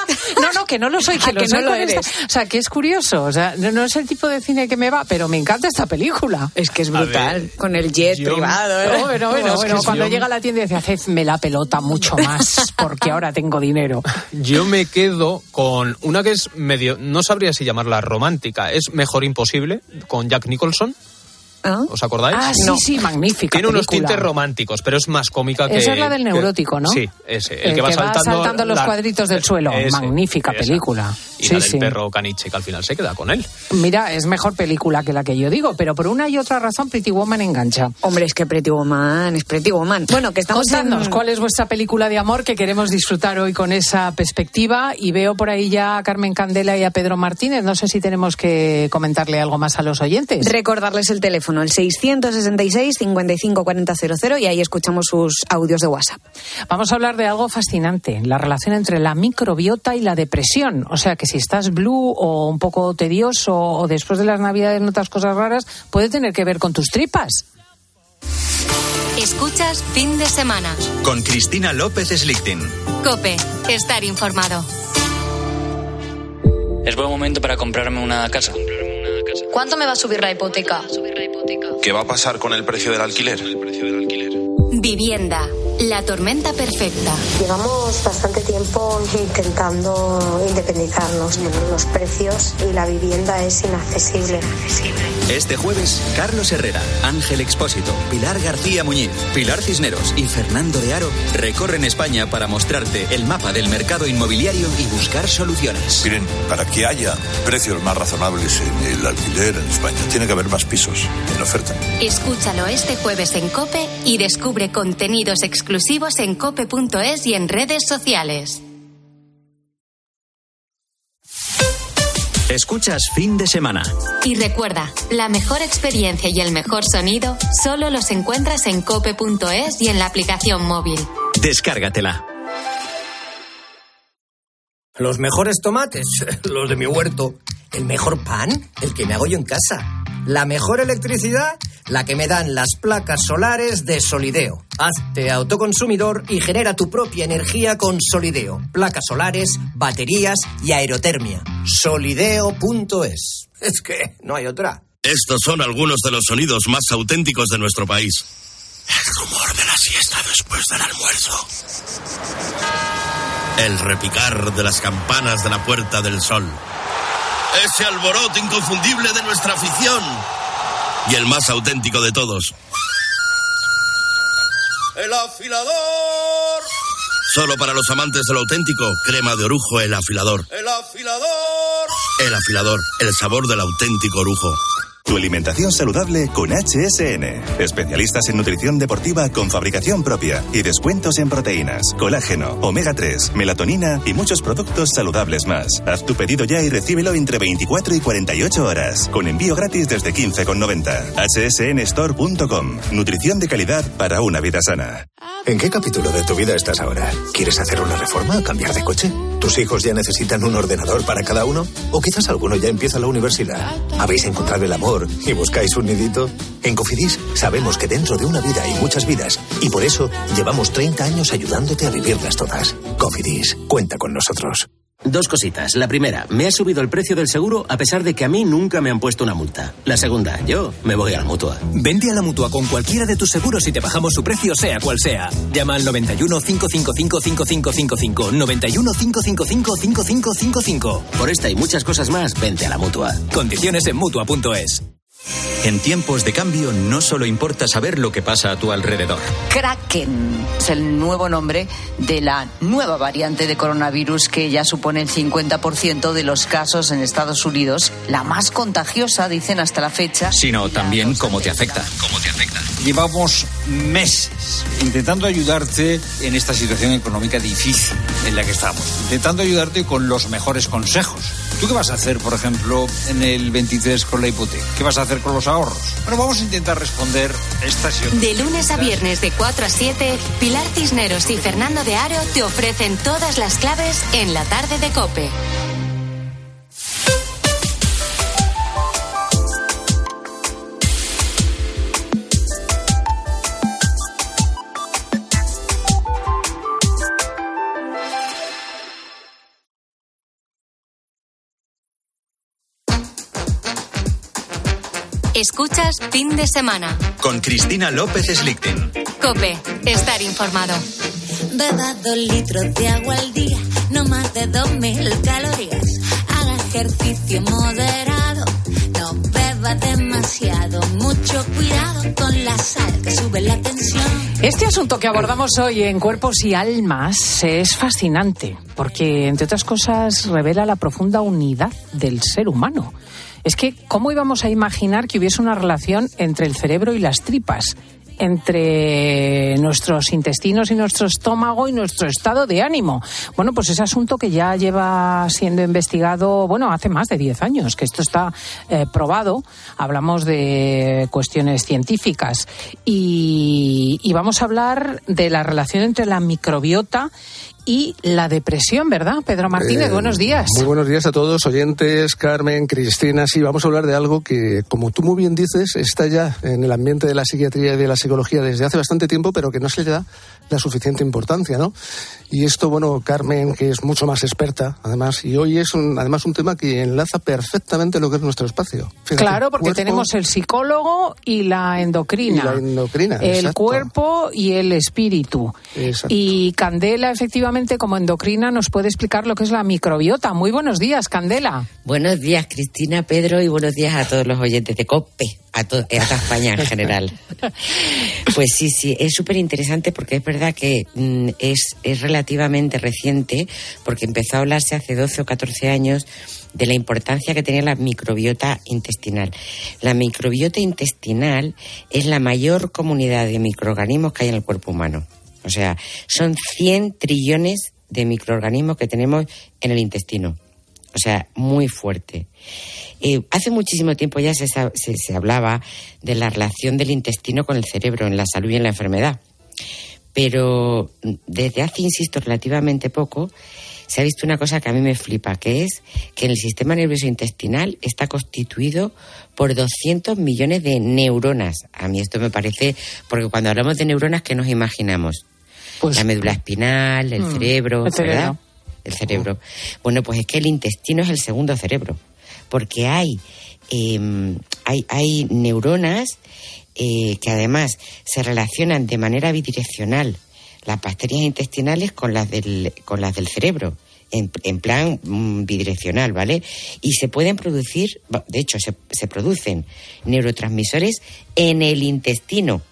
No, que no lo soy, que lo soy con esta. O sea, que es curioso, o sea, no es el tipo de cine que me va, pero me encanta esta película. Es que es brutal, con el jet privado. Bueno, cuando llega a la tienda y dice, hacedme la pelota mucho más, porque ahora tengo dinero. Yo me quedo con una que es medio, no sabría si llamarla romántica, es Mejor Imposible, con Jack Nicholson. ¿Os acordáis? Ah, sí, magnífica. Tiene unos película. tintes románticos, pero es más cómica que... Esa es la del neurótico, ¿no? Sí, ese. El que va saltando los cuadritos del suelo. Magnífica película. Y la del perro caniche, que al final se queda con él. Mira, es mejor película que la que yo digo, pero por una y otra razón Pretty Woman engancha. Hombre, es que Pretty Woman es Pretty Woman. Bueno, que estamos Contadnos cuál es vuestra película de amor, que queremos disfrutar hoy con esa perspectiva. Y veo por ahí ya a Carmen Candela y a Pedro Martínez. No sé si tenemos que comentarle algo más a los oyentes. Recordarles el teléfono, el 666 55 40 00, y ahí escuchamos sus audios de WhatsApp. Vamos a hablar de algo fascinante, la relación entre la microbiota y la depresión. O sea que si estás blue o un poco tedioso o después de las Navidades notas cosas raras, puede tener que ver con tus tripas. Escuchas Fin de Semana con Cristina López Slichting. COPE, estar informado. Es buen momento para comprarme una casa. ¿Cuánto me va a subir la hipoteca? ¿Qué va a pasar con el precio del alquiler? Vivienda, la tormenta perfecta. Llevamos bastante tiempo intentando independizarnos. Los precios y la vivienda es inaccesible. Este jueves, Carlos Herrera, Ángel Expósito, Pilar García Muñiz, Pilar Cisneros y Fernando de Aro recorren España para mostrarte el mapa del mercado inmobiliario y buscar soluciones. Miren, para que haya precios más razonables en el alquiler en España, tiene que haber más pisos en oferta. Escúchalo este jueves en COPE y descubre contenidos exclusivos en cope.es y en redes sociales. Escuchas Fin de Semana. Y recuerda, la mejor experiencia y el mejor sonido solo los encuentras en cope.es y en la aplicación móvil. Descárgatela. Los mejores tomates, los de mi huerto. El mejor pan, el que me hago yo en casa. La mejor electricidad, la que me dan las placas solares de Solideo. Hazte autoconsumidor y genera tu propia energía con Solideo. Placas solares, baterías y aerotermia. Solideo.es. Es que no hay otra. Estos son algunos de los sonidos más auténticos de nuestro país. El rumor de la siesta después del almuerzo. El repicar de las campanas de la Puerta del Sol. Ese alboroto inconfundible de nuestra afición. Y el más auténtico de todos. ¡El afilador! Solo para los amantes de lo auténtico, crema de orujo El Afilador. ¡El afilador! El Afilador, el sabor del auténtico orujo. Tu alimentación saludable con HSN. Especialistas en nutrición deportiva con fabricación propia y descuentos en proteínas, colágeno, omega 3, melatonina y muchos productos saludables más. Haz tu pedido ya y recíbelo entre 24 y 48 horas. Con envío gratis desde 15,90. hsnstore.com. Nutrición de calidad para una vida sana. ¿En qué capítulo de tu vida estás ahora? ¿Quieres hacer una reforma? ¿Cambiar de coche? ¿Tus hijos ya necesitan un ordenador para cada uno? ¿O quizás alguno ya empieza la universidad? ¿Habéis encontrado el amor y buscáis un nidito? En Cofidis sabemos que dentro de una vida hay muchas vidas y por eso llevamos 30 años ayudándote a vivirlas todas. Cofidis, cuenta con nosotros. Dos cositas. La primera, me ha subido el precio del seguro a pesar de que a mí nunca me han puesto una multa. La segunda, yo me voy a la Mutua. Vente a la Mutua con cualquiera de tus seguros y te bajamos su precio sea cual sea. Llama al 91 555 5555. 91 555 5555. Por esta y muchas cosas más, vente a la Mutua. Condiciones en Mutua.es. En tiempos de cambio no solo importa saber lo que pasa a tu alrededor. Kraken es el nuevo nombre de la nueva variante de coronavirus que ya supone el 50% de los casos en Estados Unidos, la más contagiosa, dicen hasta la fecha. Sino también cómo te afecta. Llevamos meses intentando ayudarte en esta situación económica difícil en la que estamos, intentando ayudarte con los mejores consejos. ¿Tú qué vas a hacer, por ejemplo, en el 23 con la hipoteca? ¿Qué vas a hacer con los ahorros? Bueno, vamos a intentar responder estas y otras. De lunes a viernes de 4 a 7, Pilar Cisneros y Fernando de Aro te ofrecen todas las claves en la tarde de COPE. Escuchas Fin de Semana. Con Cristina López Slichting. COPE, estar informado. Beba 2 litros de agua al día, no más de 2.000 calorías. Haga ejercicio moderado, no beba demasiado. Mucho cuidado con la sal que sube la tensión. Este asunto que abordamos hoy en Cuerpos y Almas es fascinante porque, entre otras cosas, revela la profunda unidad del ser humano. Es que, ¿cómo íbamos a imaginar que hubiese una relación entre el cerebro y las tripas? Entre nuestros intestinos y nuestro estómago y nuestro estado de ánimo. Bueno, pues ese asunto que ya lleva siendo investigado, hace más de 10 años, que esto está probado. Hablamos de cuestiones científicas y vamos a hablar de la relación entre la microbiota y la depresión, ¿verdad? Pedro Martínez, buenos días. Muy buenos días a todos, oyentes, Carmen, Cristina. Sí, vamos a hablar de algo que, como tú muy bien dices, está ya en el ambiente de la psiquiatría y de la psicología desde hace bastante tiempo, pero que no se le da la suficiente importancia, ¿no? Y esto, Carmen, que es mucho más experta, además, y hoy es además un tema que enlaza perfectamente lo que es nuestro espacio. Fíjate, claro, porque tenemos el psicólogo y la endocrina. El exacto. Cuerpo y el espíritu. Exacto. Y Candela, efectivamente, como endocrina, nos puede explicar lo que es la microbiota. Muy buenos días, Candela. Buenos días, Cristina, Pedro, y buenos días a todos los oyentes de COPE, a toda España en general. Pues sí, es súper interesante porque es verdad que es relativamente reciente, porque empezó a hablarse hace 12 o 14 años de la importancia que tenía la microbiota intestinal. La microbiota intestinal es la mayor comunidad de microorganismos que hay en el cuerpo humano. O sea, son 100 trillones de microorganismos que tenemos en el intestino. O sea, muy fuerte. Hace muchísimo tiempo ya se hablaba de la relación del intestino con el cerebro en la salud y en la enfermedad. Pero desde hace, insisto, relativamente poco, se ha visto una cosa que a mí me flipa, que es que el sistema nervioso intestinal está constituido por 200 millones de neuronas. A mí esto me parece, porque cuando hablamos de neuronas, ¿qué nos imaginamos? Pues, la médula espinal, el cerebro, ¿verdad? El cerebro. Bueno, pues es que el intestino es el segundo cerebro, porque hay neuronas que además se relacionan de manera bidireccional, las bacterias intestinales con las del cerebro, en plan bidireccional, ¿vale? Y se pueden producir, de hecho, se producen neurotransmisores en el intestino.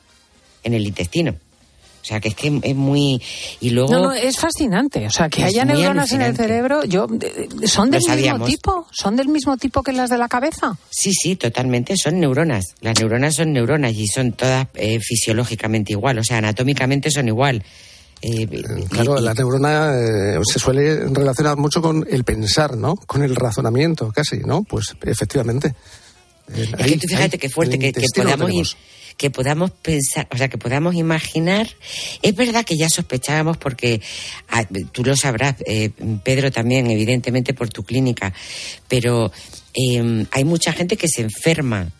O sea, que es que es muy... Y luego... No, es fascinante. O sea, que haya neuronas en el cerebro, ¿son del mismo tipo? ¿Son del mismo tipo que las de la cabeza? Sí, totalmente. Son neuronas. Las neuronas son neuronas y son todas fisiológicamente igual. O sea, anatómicamente son igual. Claro, la neurona se suele relacionar mucho con el pensar, ¿no? Con el razonamiento, casi, ¿no? Pues, efectivamente. Es que tú fíjate qué fuerte que podamos pensar, o sea, que podamos imaginar. Es verdad que ya sospechábamos porque, tú lo sabrás, Pedro también, evidentemente por tu clínica, pero hay mucha gente que se enferma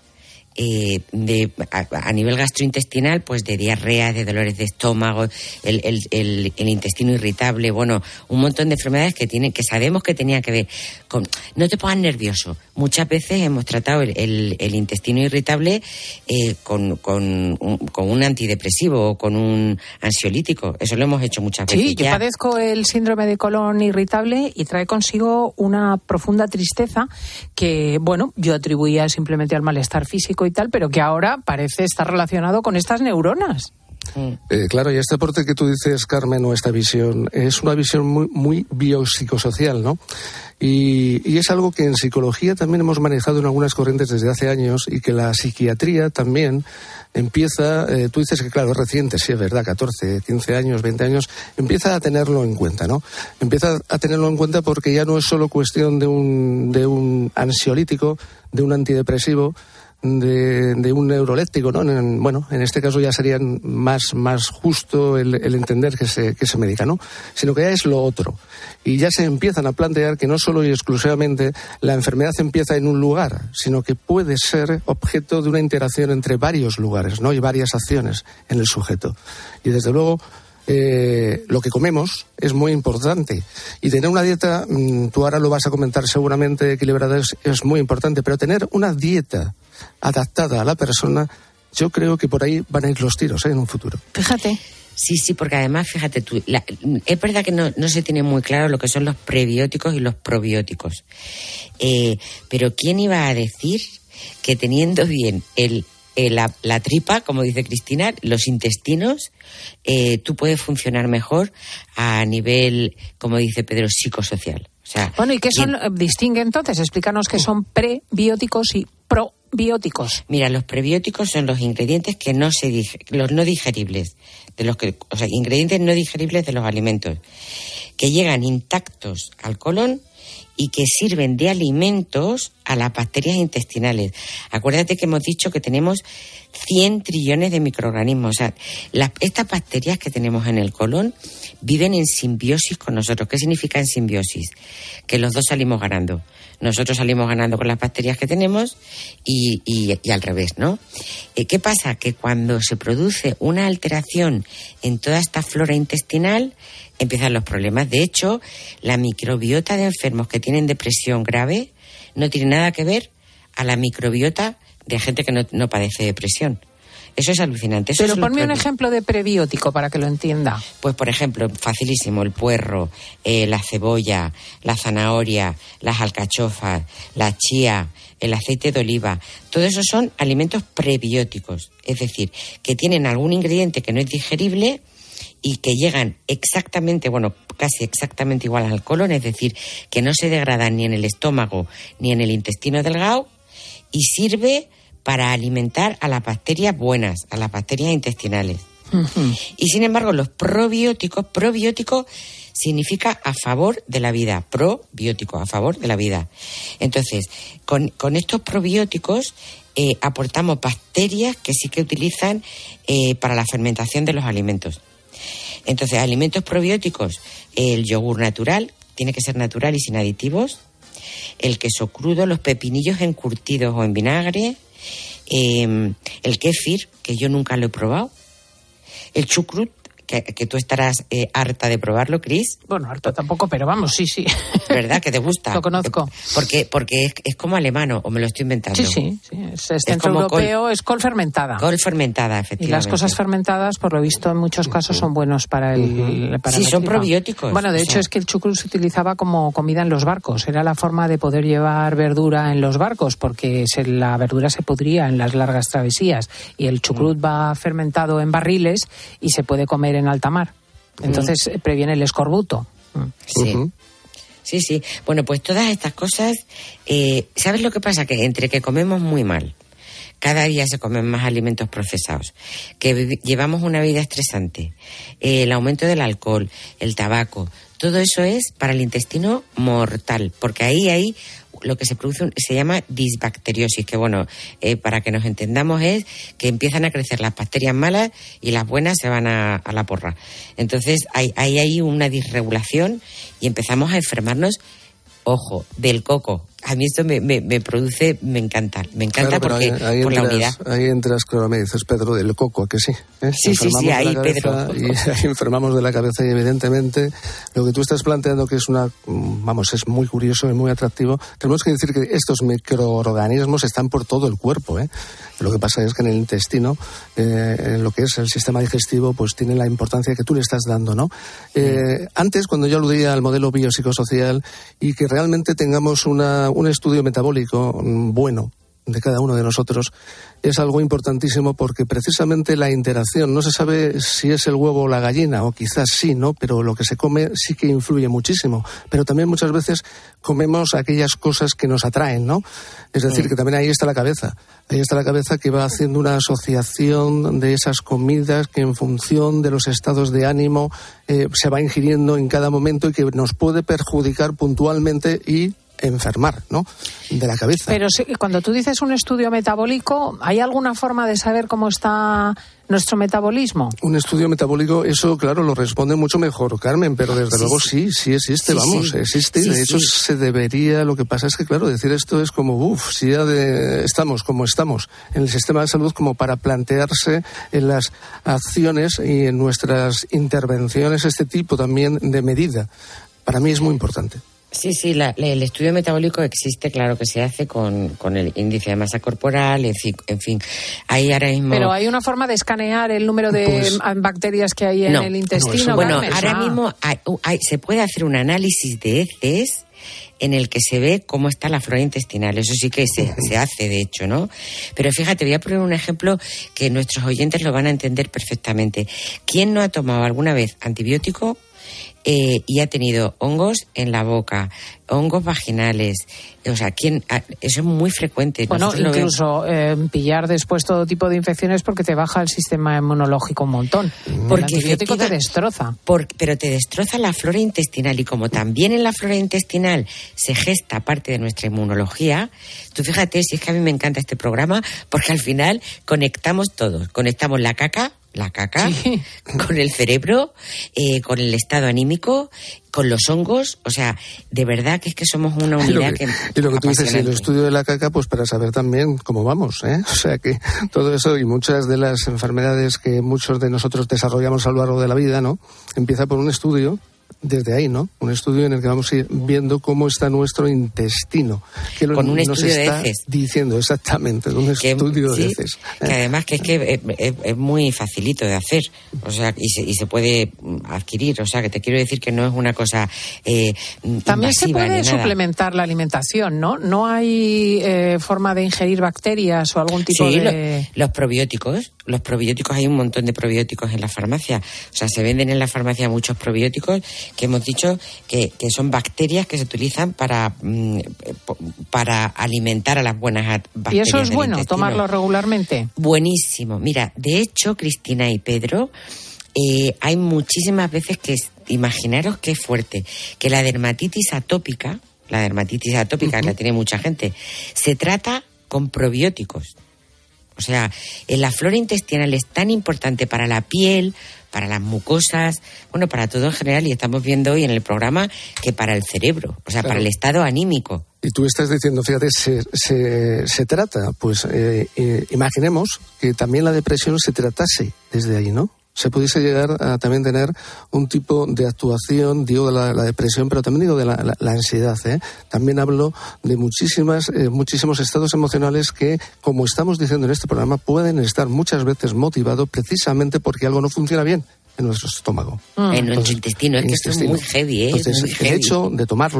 a nivel gastrointestinal, pues de diarrea, de dolores de estómago, el intestino irritable, bueno, un montón de enfermedades que sabemos que tenían que ver con... No te pongas nervioso. Muchas veces hemos tratado el intestino irritable con un antidepresivo o con un ansiolítico. Eso lo hemos hecho muchas veces. Sí, yo padezco el síndrome de colon irritable y trae consigo una profunda tristeza que, bueno, yo atribuía simplemente al malestar físico y tal, pero que ahora parece estar relacionado con estas neuronas. Claro, y este aporte que tú dices, Carmen, o esta visión, es una visión muy biopsicosocial, ¿no? Y es algo que en psicología también hemos manejado en algunas corrientes desde hace años y que la psiquiatría también empieza, tú dices que claro, es reciente, sí, es verdad, 14, 15 años, 20 años, empieza a tenerlo en cuenta, ¿no? Empieza a tenerlo en cuenta porque ya no es solo cuestión de un ansiolítico, de un antidepresivo, de un neuroléptico, ¿no? En este caso ya sería más justo el entender que se medica, ¿no? Sino que ya es lo otro. Y ya se empiezan a plantear que no solo y exclusivamente la enfermedad empieza en un lugar, sino que puede ser objeto de una interacción entre varios lugares, ¿no? Y varias acciones en el sujeto. Y desde luego, lo que comemos es muy importante. Y tener una dieta, tú ahora lo vas a comentar seguramente, equilibrada, es muy importante, pero tener una dieta adaptada a la persona, yo creo que por ahí van a ir los tiros en un futuro. Fíjate. Sí, porque además, fíjate tú, es verdad que no se tiene muy claro lo que son los prebióticos y los probióticos. Pero ¿quién iba a decir que teniendo bien la tripa, como dice Cristina, los intestinos, tú puedes funcionar mejor a nivel, como dice Pedro, psicosocial? O sea, bueno, ¿y qué son? Distingue entonces, explícanos qué son prebióticos y probióticos. Mira, los prebióticos son los ingredientes que los no digeribles, ingredientes no digeribles de los alimentos, que llegan intactos al colon y que sirven de alimentos a las bacterias intestinales. Acuérdate que hemos dicho que tenemos 100 trillones de microorganismos. O sea, estas bacterias que tenemos en el colon viven en simbiosis con nosotros. ¿Qué significa en simbiosis? Que los dos salimos ganando. Nosotros salimos ganando con las bacterias que tenemos y al revés, ¿no? ¿Qué pasa? Que cuando se produce una alteración en toda esta flora intestinal, empiezan los problemas. De hecho, la microbiota de enfermos que tienen depresión grave no tiene nada que ver a la microbiota de gente que no padece depresión. Eso es alucinante. Pero ponme un ejemplo de prebiótico para que lo entienda. Pues, por ejemplo, facilísimo, el puerro, la cebolla, la zanahoria, las alcachofas, la chía, el aceite de oliva. Todo eso son alimentos prebióticos. Es decir, que tienen algún ingrediente que no es digerible y que llegan casi exactamente igual al colon, es decir, que no se degradan ni en el estómago ni en el intestino delgado y sirve para alimentar a las bacterias buenas, a las bacterias intestinales. Uh-huh. Y sin embargo, los probióticos significa a favor de la vida, probiótico, a favor de la vida. Entonces, con estos probióticos aportamos bacterias que sí que utilizan para la fermentación de los alimentos. Entonces, alimentos probióticos, el yogur natural tiene que ser natural y sin aditivos, el queso crudo, los pepinillos encurtidos o en vinagre, el kéfir, que yo nunca lo he probado, el chucrut, que tú estarás harta de probarlo, Cris. Bueno, harta tampoco, pero vamos, sí. ¿Verdad? ¿Que te gusta? Lo conozco. Porque es como alemano, o me lo estoy inventando. Sí. Es centroeuropeo, es col fermentada. Col fermentada, efectivamente. Y las cosas fermentadas, por lo visto, en muchos casos son buenos para el... Sí, son probióticos. Bueno, de hecho es que el chucrut se utilizaba como comida en los barcos. Era la forma de poder llevar verdura en los barcos, porque la verdura se pudría en las largas travesías. Y el chucrut va fermentado en barriles y se puede comer en alta mar. Entonces previene el escorbuto. Sí. Bueno, pues todas estas cosas, ¿sabes lo que pasa? Que entre que comemos muy mal, cada día se comen más alimentos procesados, que llevamos una vida estresante, el aumento del alcohol, el tabaco, todo eso es para el intestino mortal, porque ahí lo que se produce se llama disbacteriosis, que bueno, para que nos entendamos es que empiezan a crecer las bacterias malas y las buenas se van a la porra. Entonces hay una disregulación y empezamos a enfermarnos, ojo, del coco. A mí esto me produce, me encanta claro, porque ahí por entras, la unidad. Ahí entras, claro, me dices, Pedro, del coco, ¿a que sí? Sí, ahí, Pedro. Y ahí enfermamos de la cabeza y evidentemente lo que tú estás planteando, que es es muy curioso y muy atractivo, tenemos que decir que estos microorganismos están por todo el cuerpo, ¿eh? Lo que pasa es que en el intestino, en lo que es el sistema digestivo, pues tiene la importancia que tú le estás dando, ¿no? Antes, cuando yo aludía al modelo biopsicosocial y que realmente tengamos un estudio metabólico bueno de cada uno de nosotros, es algo importantísimo porque precisamente la interacción, no se sabe si es el huevo o la gallina, o quizás sí, ¿no? Pero lo que se come sí que influye muchísimo. Pero también muchas veces comemos aquellas cosas que nos atraen, ¿no? Es decir, que también ahí está la cabeza. Ahí está la cabeza que va haciendo una asociación de esas comidas que en función de los estados de ánimo se va ingiriendo en cada momento y que nos puede perjudicar puntualmente y enfermar, ¿no? De la cabeza. Pero cuando tú dices un estudio metabólico, ¿hay alguna forma de saber cómo está nuestro metabolismo? Un estudio metabólico, eso claro, lo responde mucho mejor Carmen, pero desde luego sí existe, existe. De hecho, se debería, lo que pasa es que claro, decir esto es como, si ya estamos como estamos en el sistema de salud, como para plantearse en las acciones y en nuestras intervenciones este tipo también de medida. Para mí es muy importante. Sí, el estudio metabólico existe, claro que se hace con el índice de masa corporal, en fin, ahí ahora mismo... Pero hay una forma de escanear el número de bacterias que hay en el intestino. Bueno, ahora mismo se puede hacer un análisis de heces en el que se ve cómo está la flora intestinal. Eso sí que se hace, de hecho, ¿no? Pero fíjate, voy a poner un ejemplo que nuestros oyentes lo van a entender perfectamente. ¿Quién no ha tomado alguna vez antibiótico y ha tenido hongos en la boca, hongos vaginales? O sea, eso es muy frecuente. Bueno, incluso pillar después todo tipo de infecciones porque te baja el sistema inmunológico un montón. Porque el antibiótico te destroza. Pero te destroza la flora intestinal, y como también en la flora intestinal se gesta parte de nuestra inmunología, tú fíjate, si es que a mí me encanta este programa, porque al final conectamos todos. Conectamos la caca sí, con el cerebro, con el estado anímico, con los hongos. O sea, de verdad que es que somos una unidad y lo que tú dices, el estudio de la caca, pues para saber también cómo vamos, ¿eh? O sea que todo eso y muchas de las enfermedades que muchos de nosotros desarrollamos a lo largo de la vida, ¿no? Empieza por un estudio. Desde ahí, ¿no? Un estudio en el que vamos a ir viendo cómo está nuestro intestino. Que con un nos estudio está de heces. Diciendo exactamente, un estudio de heces. Que además que es muy facilito de hacer, o sea, y se puede adquirir, o sea, que te quiero decir que no es una cosa También se puede suplementar la alimentación, ¿no? No hay forma de ingerir bacterias o algún tipo de... Los probióticos, hay un montón de probióticos en la farmacia, o sea, se venden en la farmacia muchos probióticos que hemos dicho que son bacterias que se utilizan para alimentar a las buenas bacterias. ¿Y eso es bueno, intestino. tomarlo regularmente? Buenísimo. Mira, de hecho, Cristina y Pedro, hay muchísimas veces que, imaginaros qué fuerte, que la dermatitis atópica la tiene mucha gente, se trata con probióticos. O sea, la flora intestinal es tan importante para la piel, para las mucosas, bueno, para todo en general, y estamos viendo hoy en el programa que para el cerebro, o sea, para el estado anímico. Y tú estás diciendo, fíjate, se trata, pues imaginemos que también la depresión se tratase desde ahí, ¿no? Se pudiese llegar a también tener un tipo de actuación, digo, de la depresión, pero también digo de la ansiedad, ¿eh? También hablo de muchísimos estados emocionales que, como estamos diciendo en este programa, pueden estar muchas veces motivados precisamente porque algo no funciona bien en nuestro estómago. En nuestro intestino, es que esto es muy heavy, ¿eh? Entonces, muy heavy. El hecho de tomar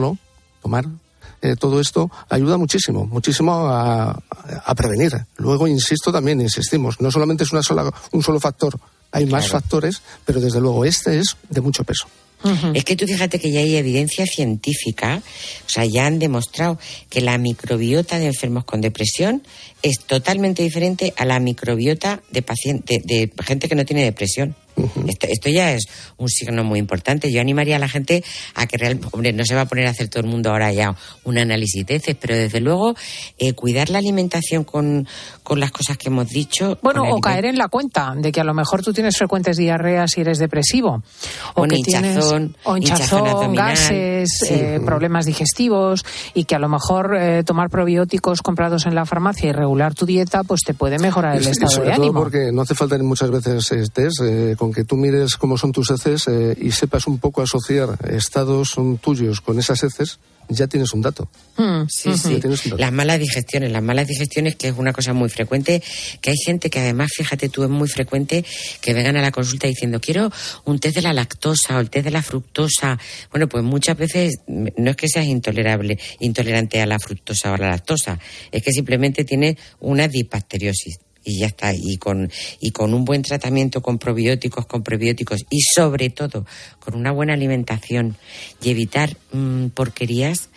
todo esto ayuda muchísimo a prevenir. Luego, insistimos, no solamente es un solo factor, hay más factores, pero desde luego este es de mucho peso. Uh-huh. Es que tú fíjate que ya hay evidencia científica, o sea, ya han demostrado que la microbiota de enfermos con depresión es totalmente diferente a la microbiota de gente que no tiene depresión. Uh-huh. Esto ya es un signo muy importante. Yo animaría a la gente a que hombre, no se va a poner a hacer todo el mundo ahora ya un análisis de heces, pero desde luego cuidar la alimentación con las cosas que hemos dicho. Bueno, o caer en la cuenta de que a lo mejor tú tienes frecuentes diarreas y eres depresivo. O que hinchazón abdominal, gases, problemas digestivos, y que a lo mejor tomar probióticos comprados en la farmacia y regular tu dieta pues te puede mejorar el estado de ánimo. Sobre todo porque no hace falta muchas veces test, con que tú mires cómo son tus heces y sepas un poco asociar estados tuyos con esas heces, ya tienes un dato. Sí. Las malas digestiones, que es una cosa muy frecuente, que hay gente que además, fíjate tú, es muy frecuente que vengan a la consulta diciendo quiero un test de la lactosa o el test de la fructosa. Bueno, pues muchas veces no es que seas intolerante a la fructosa o a la lactosa, es que simplemente tienes una disbacteriosis. Y ya está, y con un buen tratamiento con probióticos, con prebióticos y sobre todo con una buena alimentación y evitar porquerías,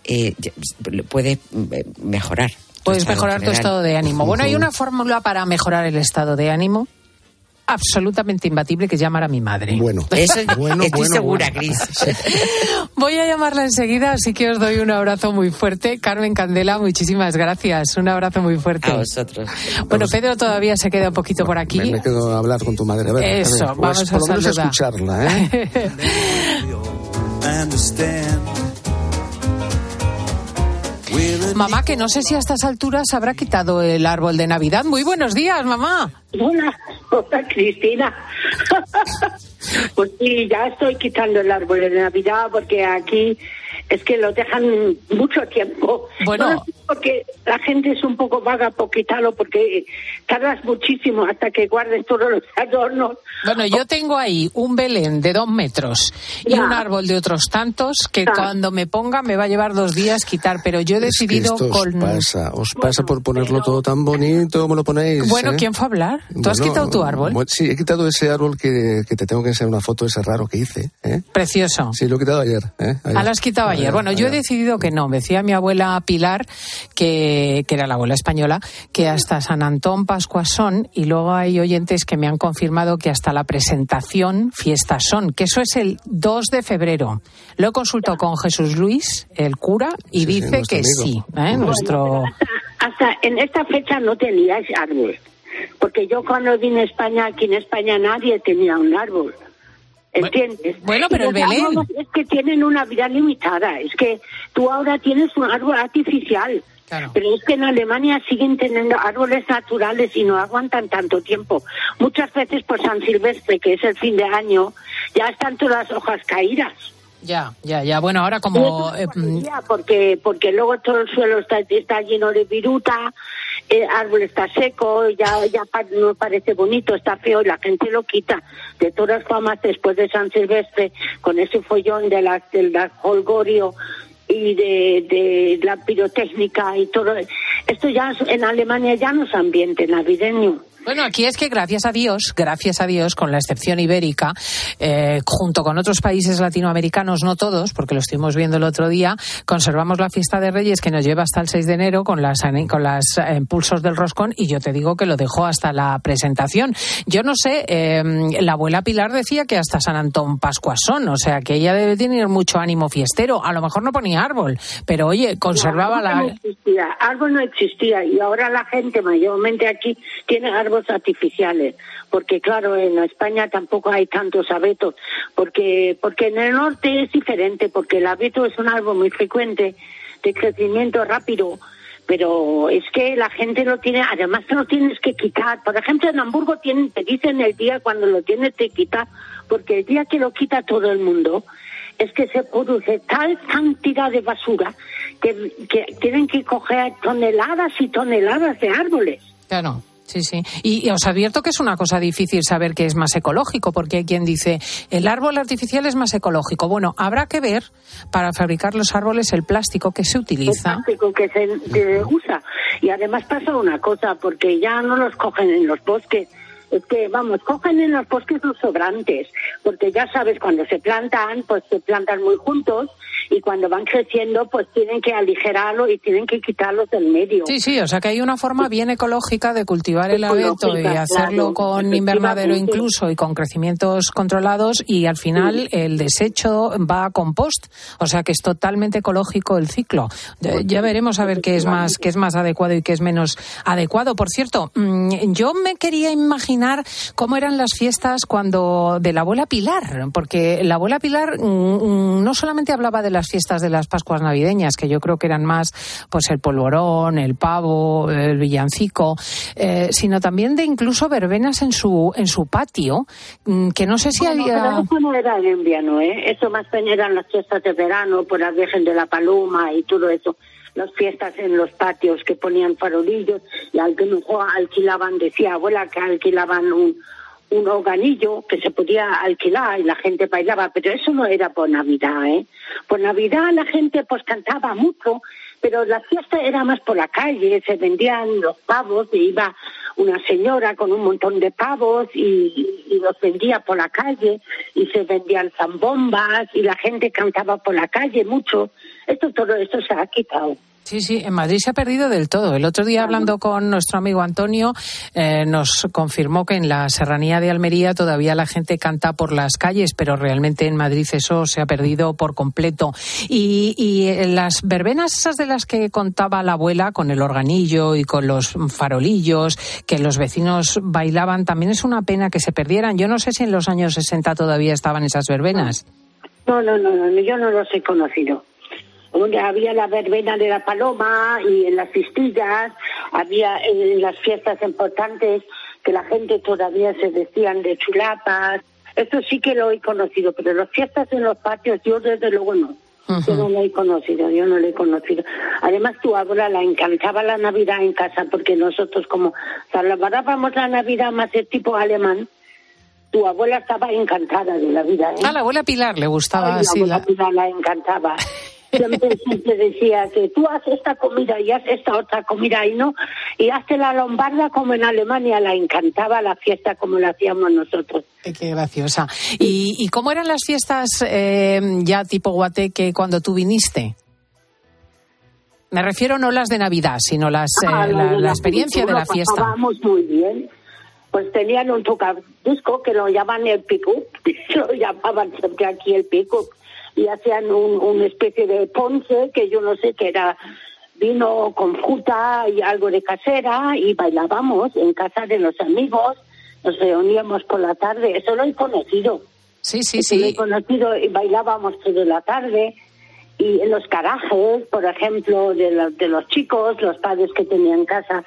puedes mejorar. Puedes mejorar tu estado de ánimo. Bueno, hay una fórmula para mejorar el estado de ánimo absolutamente imbatible, que es llamar a mi madre. Bueno, eso estoy segura, Cris. Voy a llamarla enseguida, así que os doy un abrazo muy fuerte. Carmen Candela, muchísimas gracias. Un abrazo muy fuerte. A vosotros. Bueno, Pedro todavía se queda un poquito por aquí. Me quedo a hablar con tu madre. A ver, eso, vamos a por lo menos saludar. A escucharla, ¿eh? Mamá, que no sé si a estas alturas habrá quitado el árbol de Navidad. Muy buenos días, mamá. Hola, Cristina. Pues sí, ya estoy quitando el árbol de Navidad porque aquí es que lo dejan mucho tiempo. Bueno, porque la gente es un poco vaga por quitarlo, porque tardas muchísimo hasta que guardes todos los adornos. Bueno, yo tengo ahí un Belén de 2 metros y un árbol de otros tantos que cuando me ponga me va a llevar 2 días quitar, pero yo he decidido os pasa por ponerlo todo tan bonito como lo ponéis. Bueno, ¿quién fue a hablar? ¿Tú has quitado tu árbol? Sí, he quitado ese árbol que te tengo que enseñar una foto, ese raro que hice. Precioso. Sí, lo he quitado ayer. Lo has quitado ayer. Bueno, yo he decidido que no. Me decía mi abuela Pilar, que era la abuela española, que hasta San Antón Pascuas son, y luego hay oyentes que me han confirmado que hasta la presentación fiestas son, que eso es el 2 de febrero. Lo he consultado con Jesús Luis, el cura, y dice que amigo. Sí. Hasta en esta fecha no teníais árbol, porque yo cuando vine a España, aquí en España nadie tenía un árbol. ¿Entiendes? Bueno, pero el Belén... Es que tienen una vida limitada. Es que tú ahora tienes un árbol artificial. Claro. Pero es que en Alemania siguen teniendo árboles naturales y no aguantan tanto tiempo. Muchas veces por San Silvestre, que es el fin de año, ya están todas las hojas caídas. Ya. Bueno, ahora como... Porque luego todo el suelo está lleno de viruta, el árbol está seco, ya no parece bonito, está feo y la gente lo quita. De todas formas, después de San Silvestre, con ese follón del holgorio y de la pirotécnica y todo, esto ya en Alemania ya no es ambiente navideño. Bueno, aquí es que gracias a Dios, con la excepción ibérica, junto con otros países latinoamericanos, no todos, porque lo estuvimos viendo el otro día, conservamos la fiesta de Reyes que nos lleva hasta el 6 de enero con las impulsos del roscón, y yo te digo que lo dejó hasta la presentación. Yo no sé, la abuela Pilar decía que hasta San Antón Pascuas son, o sea que ella debe tener mucho ánimo fiestero. A lo mejor no ponía árbol, pero oye, conservaba árbol no existía, y ahora la gente mayormente aquí tiene árbol fuegos artificiales, porque claro, en España tampoco hay tantos abetos, porque en el norte es diferente, porque el abeto es un árbol muy frecuente, de crecimiento rápido, pero es que la gente lo tiene, además te lo tienes que quitar. Por ejemplo, en Hamburgo te dicen el día cuando lo tienes que quitar, porque el día que lo quita todo el mundo, es que se produce tal cantidad de basura que tienen que coger toneladas y toneladas de árboles. Claro. Sí, sí. Y os advierto que es una cosa difícil saber qué es más ecológico, porque hay quien dice, el árbol artificial es más ecológico. Bueno, habrá que ver, para fabricar los árboles, el plástico que se utiliza. El plástico que se usa. Y además pasa una cosa, porque ya no los cogen en los bosques. Es que, cogen en los bosques los sobrantes, porque ya sabes, cuando se plantan, pues se plantan muy juntos, y cuando van creciendo, pues tienen que aligerarlo y tienen que quitarlos del medio. Sí, sí, o sea que hay una forma bien ecológica de cultivar el abeto y hacerlo con invernadero incluso y con crecimientos controlados, y al final el desecho va a compost, o sea que es totalmente ecológico el ciclo. Ya veremos a ver qué es más adecuado y qué es menos adecuado. Por cierto, yo me quería imaginar cómo eran las fiestas de la abuela Pilar, porque la abuela Pilar no solamente hablaba de las fiestas de las Pascuas navideñas, que yo creo que eran más pues el polvorón, el pavo, el villancico, sino también de incluso verbenas en su patio, que no sé si había... Pero eso no era en invierno, eso más bien eran las fiestas de verano, por la Virgen de la Paloma y todo eso. Las fiestas en los patios que ponían farolillos y al que mejor alquilaban, decía abuela que alquilaban un organillo que se podía alquilar y la gente bailaba, pero eso no era por Navidad, Por Navidad la gente pues cantaba mucho, pero la fiesta era más por la calle, se vendían los pavos, y iba una señora con un montón de pavos y los vendía por la calle, y se vendían zambombas y la gente cantaba por la calle mucho. Todo esto se ha quitado. Sí, sí, en Madrid se ha perdido del todo. El otro día, hablando con nuestro amigo Antonio, nos confirmó que en la serranía de Almería todavía la gente canta por las calles, pero realmente en Madrid eso se ha perdido por completo. Y las verbenas esas de las que contaba la abuela, con el organillo y con los farolillos, que los vecinos bailaban, también es una pena que se perdieran. Yo no sé si en los años 60 todavía estaban esas verbenas. No, yo no los he conocido. Donde había la verbena de la Paloma y en las Vistillas, había en las fiestas importantes que la gente todavía se vestían de chulapas. Esto sí que lo he conocido, pero las fiestas en los patios yo desde luego no. Yo no lo he conocido. Además, tu abuela la encantaba la Navidad en casa, porque nosotros como celebrábamos la Navidad más de tipo alemán, tu abuela estaba encantada de la vida. A la abuela Pilar le gustaba. La abuela Pilar la encantaba. Siempre decía que tú haz esta comida y haz esta otra comida y hazte la lombarda como en Alemania. La encantaba la fiesta como la hacíamos nosotros. Qué graciosa. ¿Y cómo eran las fiestas ya tipo guateque cuando tú viniste? Me refiero no las de Navidad, sino la experiencia de la fiesta. Pasábamos muy bien. Pues tenían un tocadisco que lo llaman el pick-up, lo llamaban siempre aquí el pick-up. Y hacían una especie de ponche, que yo no sé qué era, vino con fruta y algo de casera, y bailábamos en casa de los amigos, nos reuníamos por la tarde. Eso lo he conocido. Sí. Lo he conocido y bailábamos toda la tarde. Y en los garajes, por ejemplo, de los chicos, los padres que tenían en casa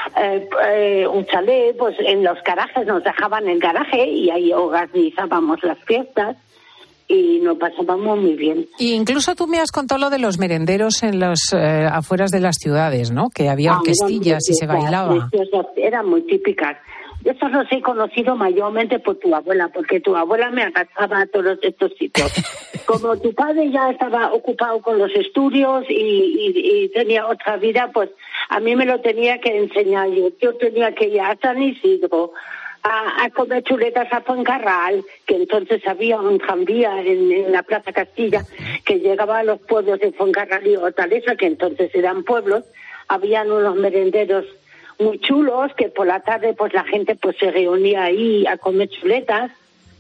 un chalet, pues en los garajes nos dejaban el garaje y ahí organizábamos las fiestas. Y nos pasábamos muy bien. Y incluso tú me has contado lo de los merenderos en los afueras de las ciudades, ¿no? Que había orquestillas y se bailaba. Eran muy típicas. Eso los he conocido mayormente por tu abuela, porque tu abuela me arrastraba a todos estos sitios. Como tu padre ya estaba ocupado con los estudios y tenía otra vida, pues a mí me lo tenía que enseñar. Yo tenía que ir a San Isidro, a comer chuletas a Fuencarral, que entonces había un tranvía en la Plaza Castilla que llegaba a los pueblos de Fuencarral y Hortaleza, que entonces eran pueblos. Habían unos merenderos muy chulos que por la tarde pues la gente pues se reunía ahí a comer chuletas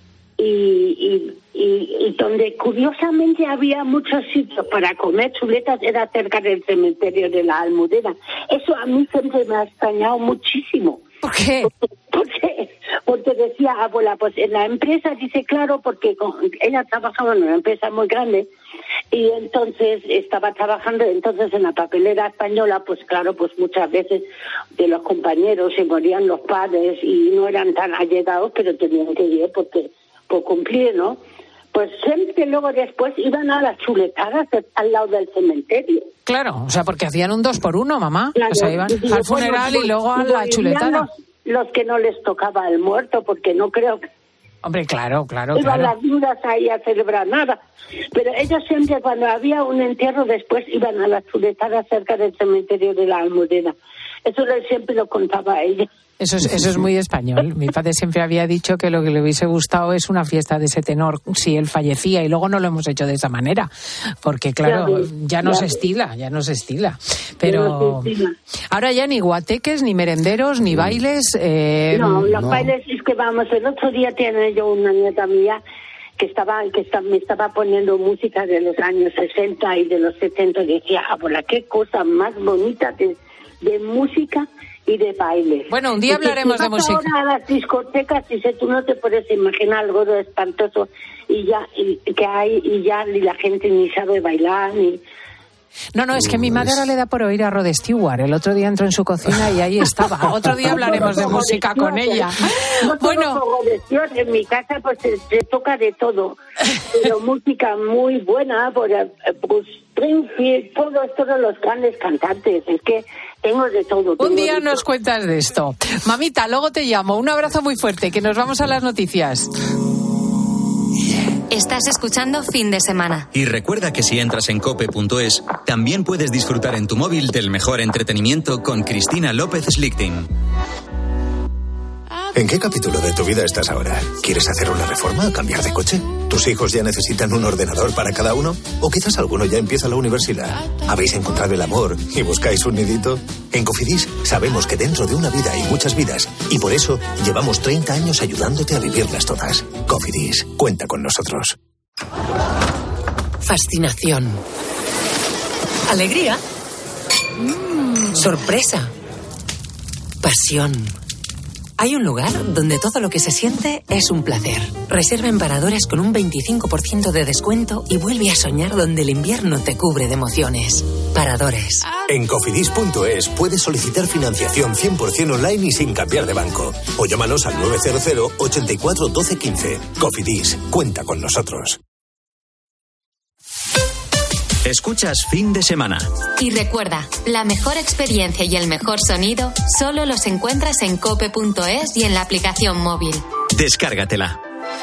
y donde curiosamente había muchos sitios para comer chuletas era cerca del cementerio de la Almudena. Eso a mí siempre me ha extrañado muchísimo. ¿Por qué? Porque decía, abuela, pues en la empresa, dice, claro, porque ella trabajaba en una empresa muy grande y entonces estaba trabajando entonces en la papelera española, pues claro, pues muchas veces de los compañeros se morían los padres y no eran tan allegados, pero tenían que ir porque por cumplir, ¿no? Pues siempre luego después iban a las chuletadas al lado del cementerio. Claro, o sea, porque hacían un 2x1, mamá. Claro, o sea, iban al funeral y luego a la chuletada. Los que no les tocaba el muerto, porque no creo que... Hombre, claro. Iban las viudas ahí a celebrar nada. Pero ellos siempre, cuando había un entierro, después iban a las chuletadas cerca del cementerio de la Almudena. Eso siempre lo contaba ella. Eso es muy español. Mi padre siempre había dicho que lo que le hubiese gustado es una fiesta de ese tenor si él fallecía, y luego no lo hemos hecho de esa manera, porque claro, ya no se estila. Pero ahora ya ni guateques, ni merenderos, ni bailes. Los bailes es que vamos, el otro día tiene yo una nieta mía que me estaba poniendo música de los años 60 y de los 70, y decía, abuela, qué cosa más bonita de música y de baile. Bueno, un día hablaremos de música. Ahora a las discotecas, dice, tú no te puedes imaginar algo de espantoso y la gente ni sabe bailar ni... No, es que mi madre ahora le da por oír a Rod Stewart. El otro día entró en su cocina y ahí estaba. Otro día hablaremos de música con ella. Bueno, en mi casa pues se toca de todo, pero música muy buena, pues Springfield, todos los grandes cantantes. Es que tengo de todo. Un día nos cuentas de esto. Mamita, luego te llamo. Un abrazo muy fuerte, que nos vamos a las noticias. Estás escuchando Fin de Semana. Y recuerda que si entras en cope.es, también puedes disfrutar en tu móvil del mejor entretenimiento con Cristina López Slichting. ¿En qué capítulo de tu vida estás ahora? ¿Quieres hacer una reforma o cambiar de coche? ¿Tus hijos ya necesitan un ordenador para cada uno? ¿O quizás alguno ya empieza la universidad? ¿Habéis encontrado el amor y buscáis un nidito? En Cofidis sabemos que dentro de una vida hay muchas vidas y por eso llevamos 30 años ayudándote a vivirlas todas. Cofidis, cuenta con nosotros. Fascinación. Alegría. Sorpresa. Pasión. Hay un lugar donde todo lo que se siente es un placer. Reserva en Paradores con un 25% de descuento y vuelve a soñar donde el invierno te cubre de emociones. Paradores. En cofidis.es puedes solicitar financiación 100% online y sin cambiar de banco. O llámanos al 900 84 12 15. Cofidis, cuenta con nosotros. Escuchas Fin de Semana. Y recuerda, la mejor experiencia y el mejor sonido solo los encuentras en cope.es y en la aplicación móvil. Descárgatela.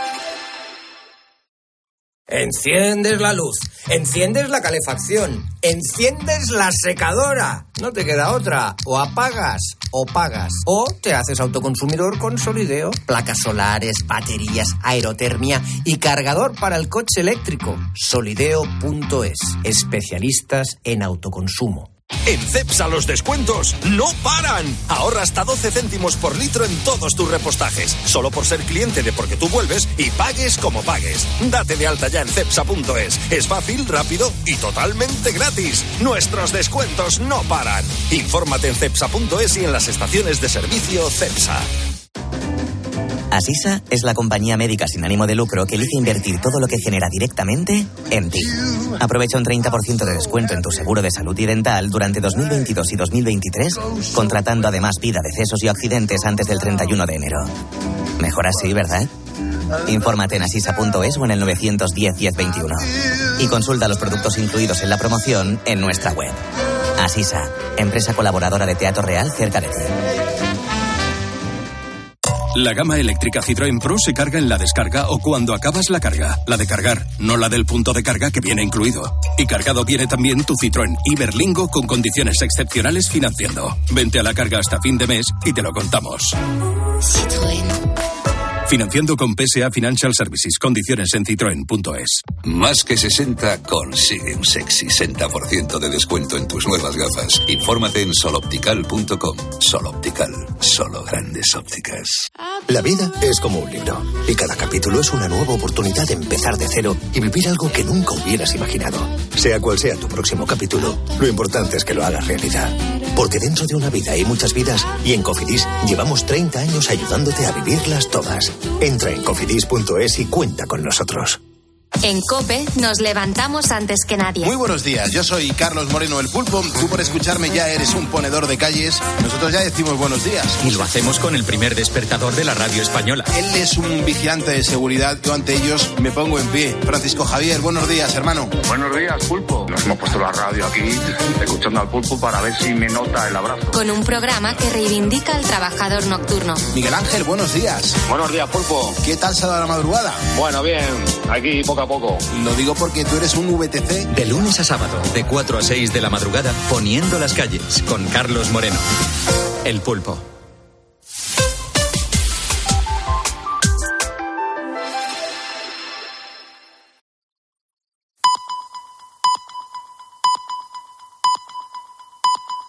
Enciendes la luz, enciendes la calefacción, enciendes la secadora. No te queda otra. O apagas o pagas. O te haces autoconsumidor con Solideo. Placas solares, baterías, aerotermia y cargador para el coche eléctrico. Solideo.es. Especialistas en autoconsumo. En Cepsa los descuentos no paran. Ahorra hasta 12 céntimos por litro en todos tus repostajes. Solo por ser cliente de Porque Tú Vuelves y pagues como pagues. Date de alta ya en Cepsa.es. Es fácil, rápido y totalmente gratis. Nuestros descuentos no paran. Infórmate en Cepsa.es y en las estaciones de servicio Cepsa. Asisa es la compañía médica sin ánimo de lucro que elige invertir todo lo que genera directamente en ti. Aprovecha un 30% de descuento en tu seguro de salud y dental durante 2022 y 2023, contratando además vida, decesos y accidentes antes del 31 de enero. Mejor así, ¿verdad? Infórmate en asisa.es o en el 910 1021. Y consulta los productos incluidos en la promoción en nuestra web. Asisa, empresa colaboradora de Teatro Real cerca de ti. La gama eléctrica Citroën Pro se carga en la descarga o cuando acabas la carga. La de cargar, no la del punto de carga que viene incluido. Y cargado viene también tu Citroën Iberlingo con condiciones excepcionales financiando. Vente a la carga hasta fin de mes y te lo contamos. Citroën. Financiando con PSA Financial Services. Condiciones en citroen.es. Más que 60 consigue un sexy 60% de descuento en tus nuevas gafas. Infórmate en soloptical.com. Soloptical. Solo grandes ópticas. La vida es como un libro y cada capítulo es una nueva oportunidad de empezar de cero y vivir algo que nunca hubieras imaginado. Sea cual sea tu próximo capítulo, lo importante es que lo hagas realidad. Porque dentro de una vida hay muchas vidas y en Cofidis llevamos 30 años ayudándote a vivirlas todas. Entra en cofidis.es y cuenta con nosotros. En COPE nos levantamos antes que nadie. Muy buenos días, yo soy Carlos Moreno el Pulpo. Tú por escucharme ya eres un ponedor de calles. Nosotros ya decimos buenos días. Y lo hacemos con el primer despertador de la radio española. Él es un vigilante de seguridad. Yo ante ellos me pongo en pie. Francisco Javier, buenos días, hermano. Buenos días, Pulpo. Nos hemos puesto la radio aquí, escuchando al Pulpo para ver si me nota el abrazo. Con un programa que reivindica al trabajador nocturno. Miguel Ángel, buenos días. Buenos días, Pulpo. ¿Qué tal se ha dado la madrugada? Bueno, bien. Aquí poco a poco. Lo digo porque tú eres un VTC. De lunes a sábado, de 4 a 6 de la madrugada, poniendo las calles, con Carlos Moreno. El Pulpo.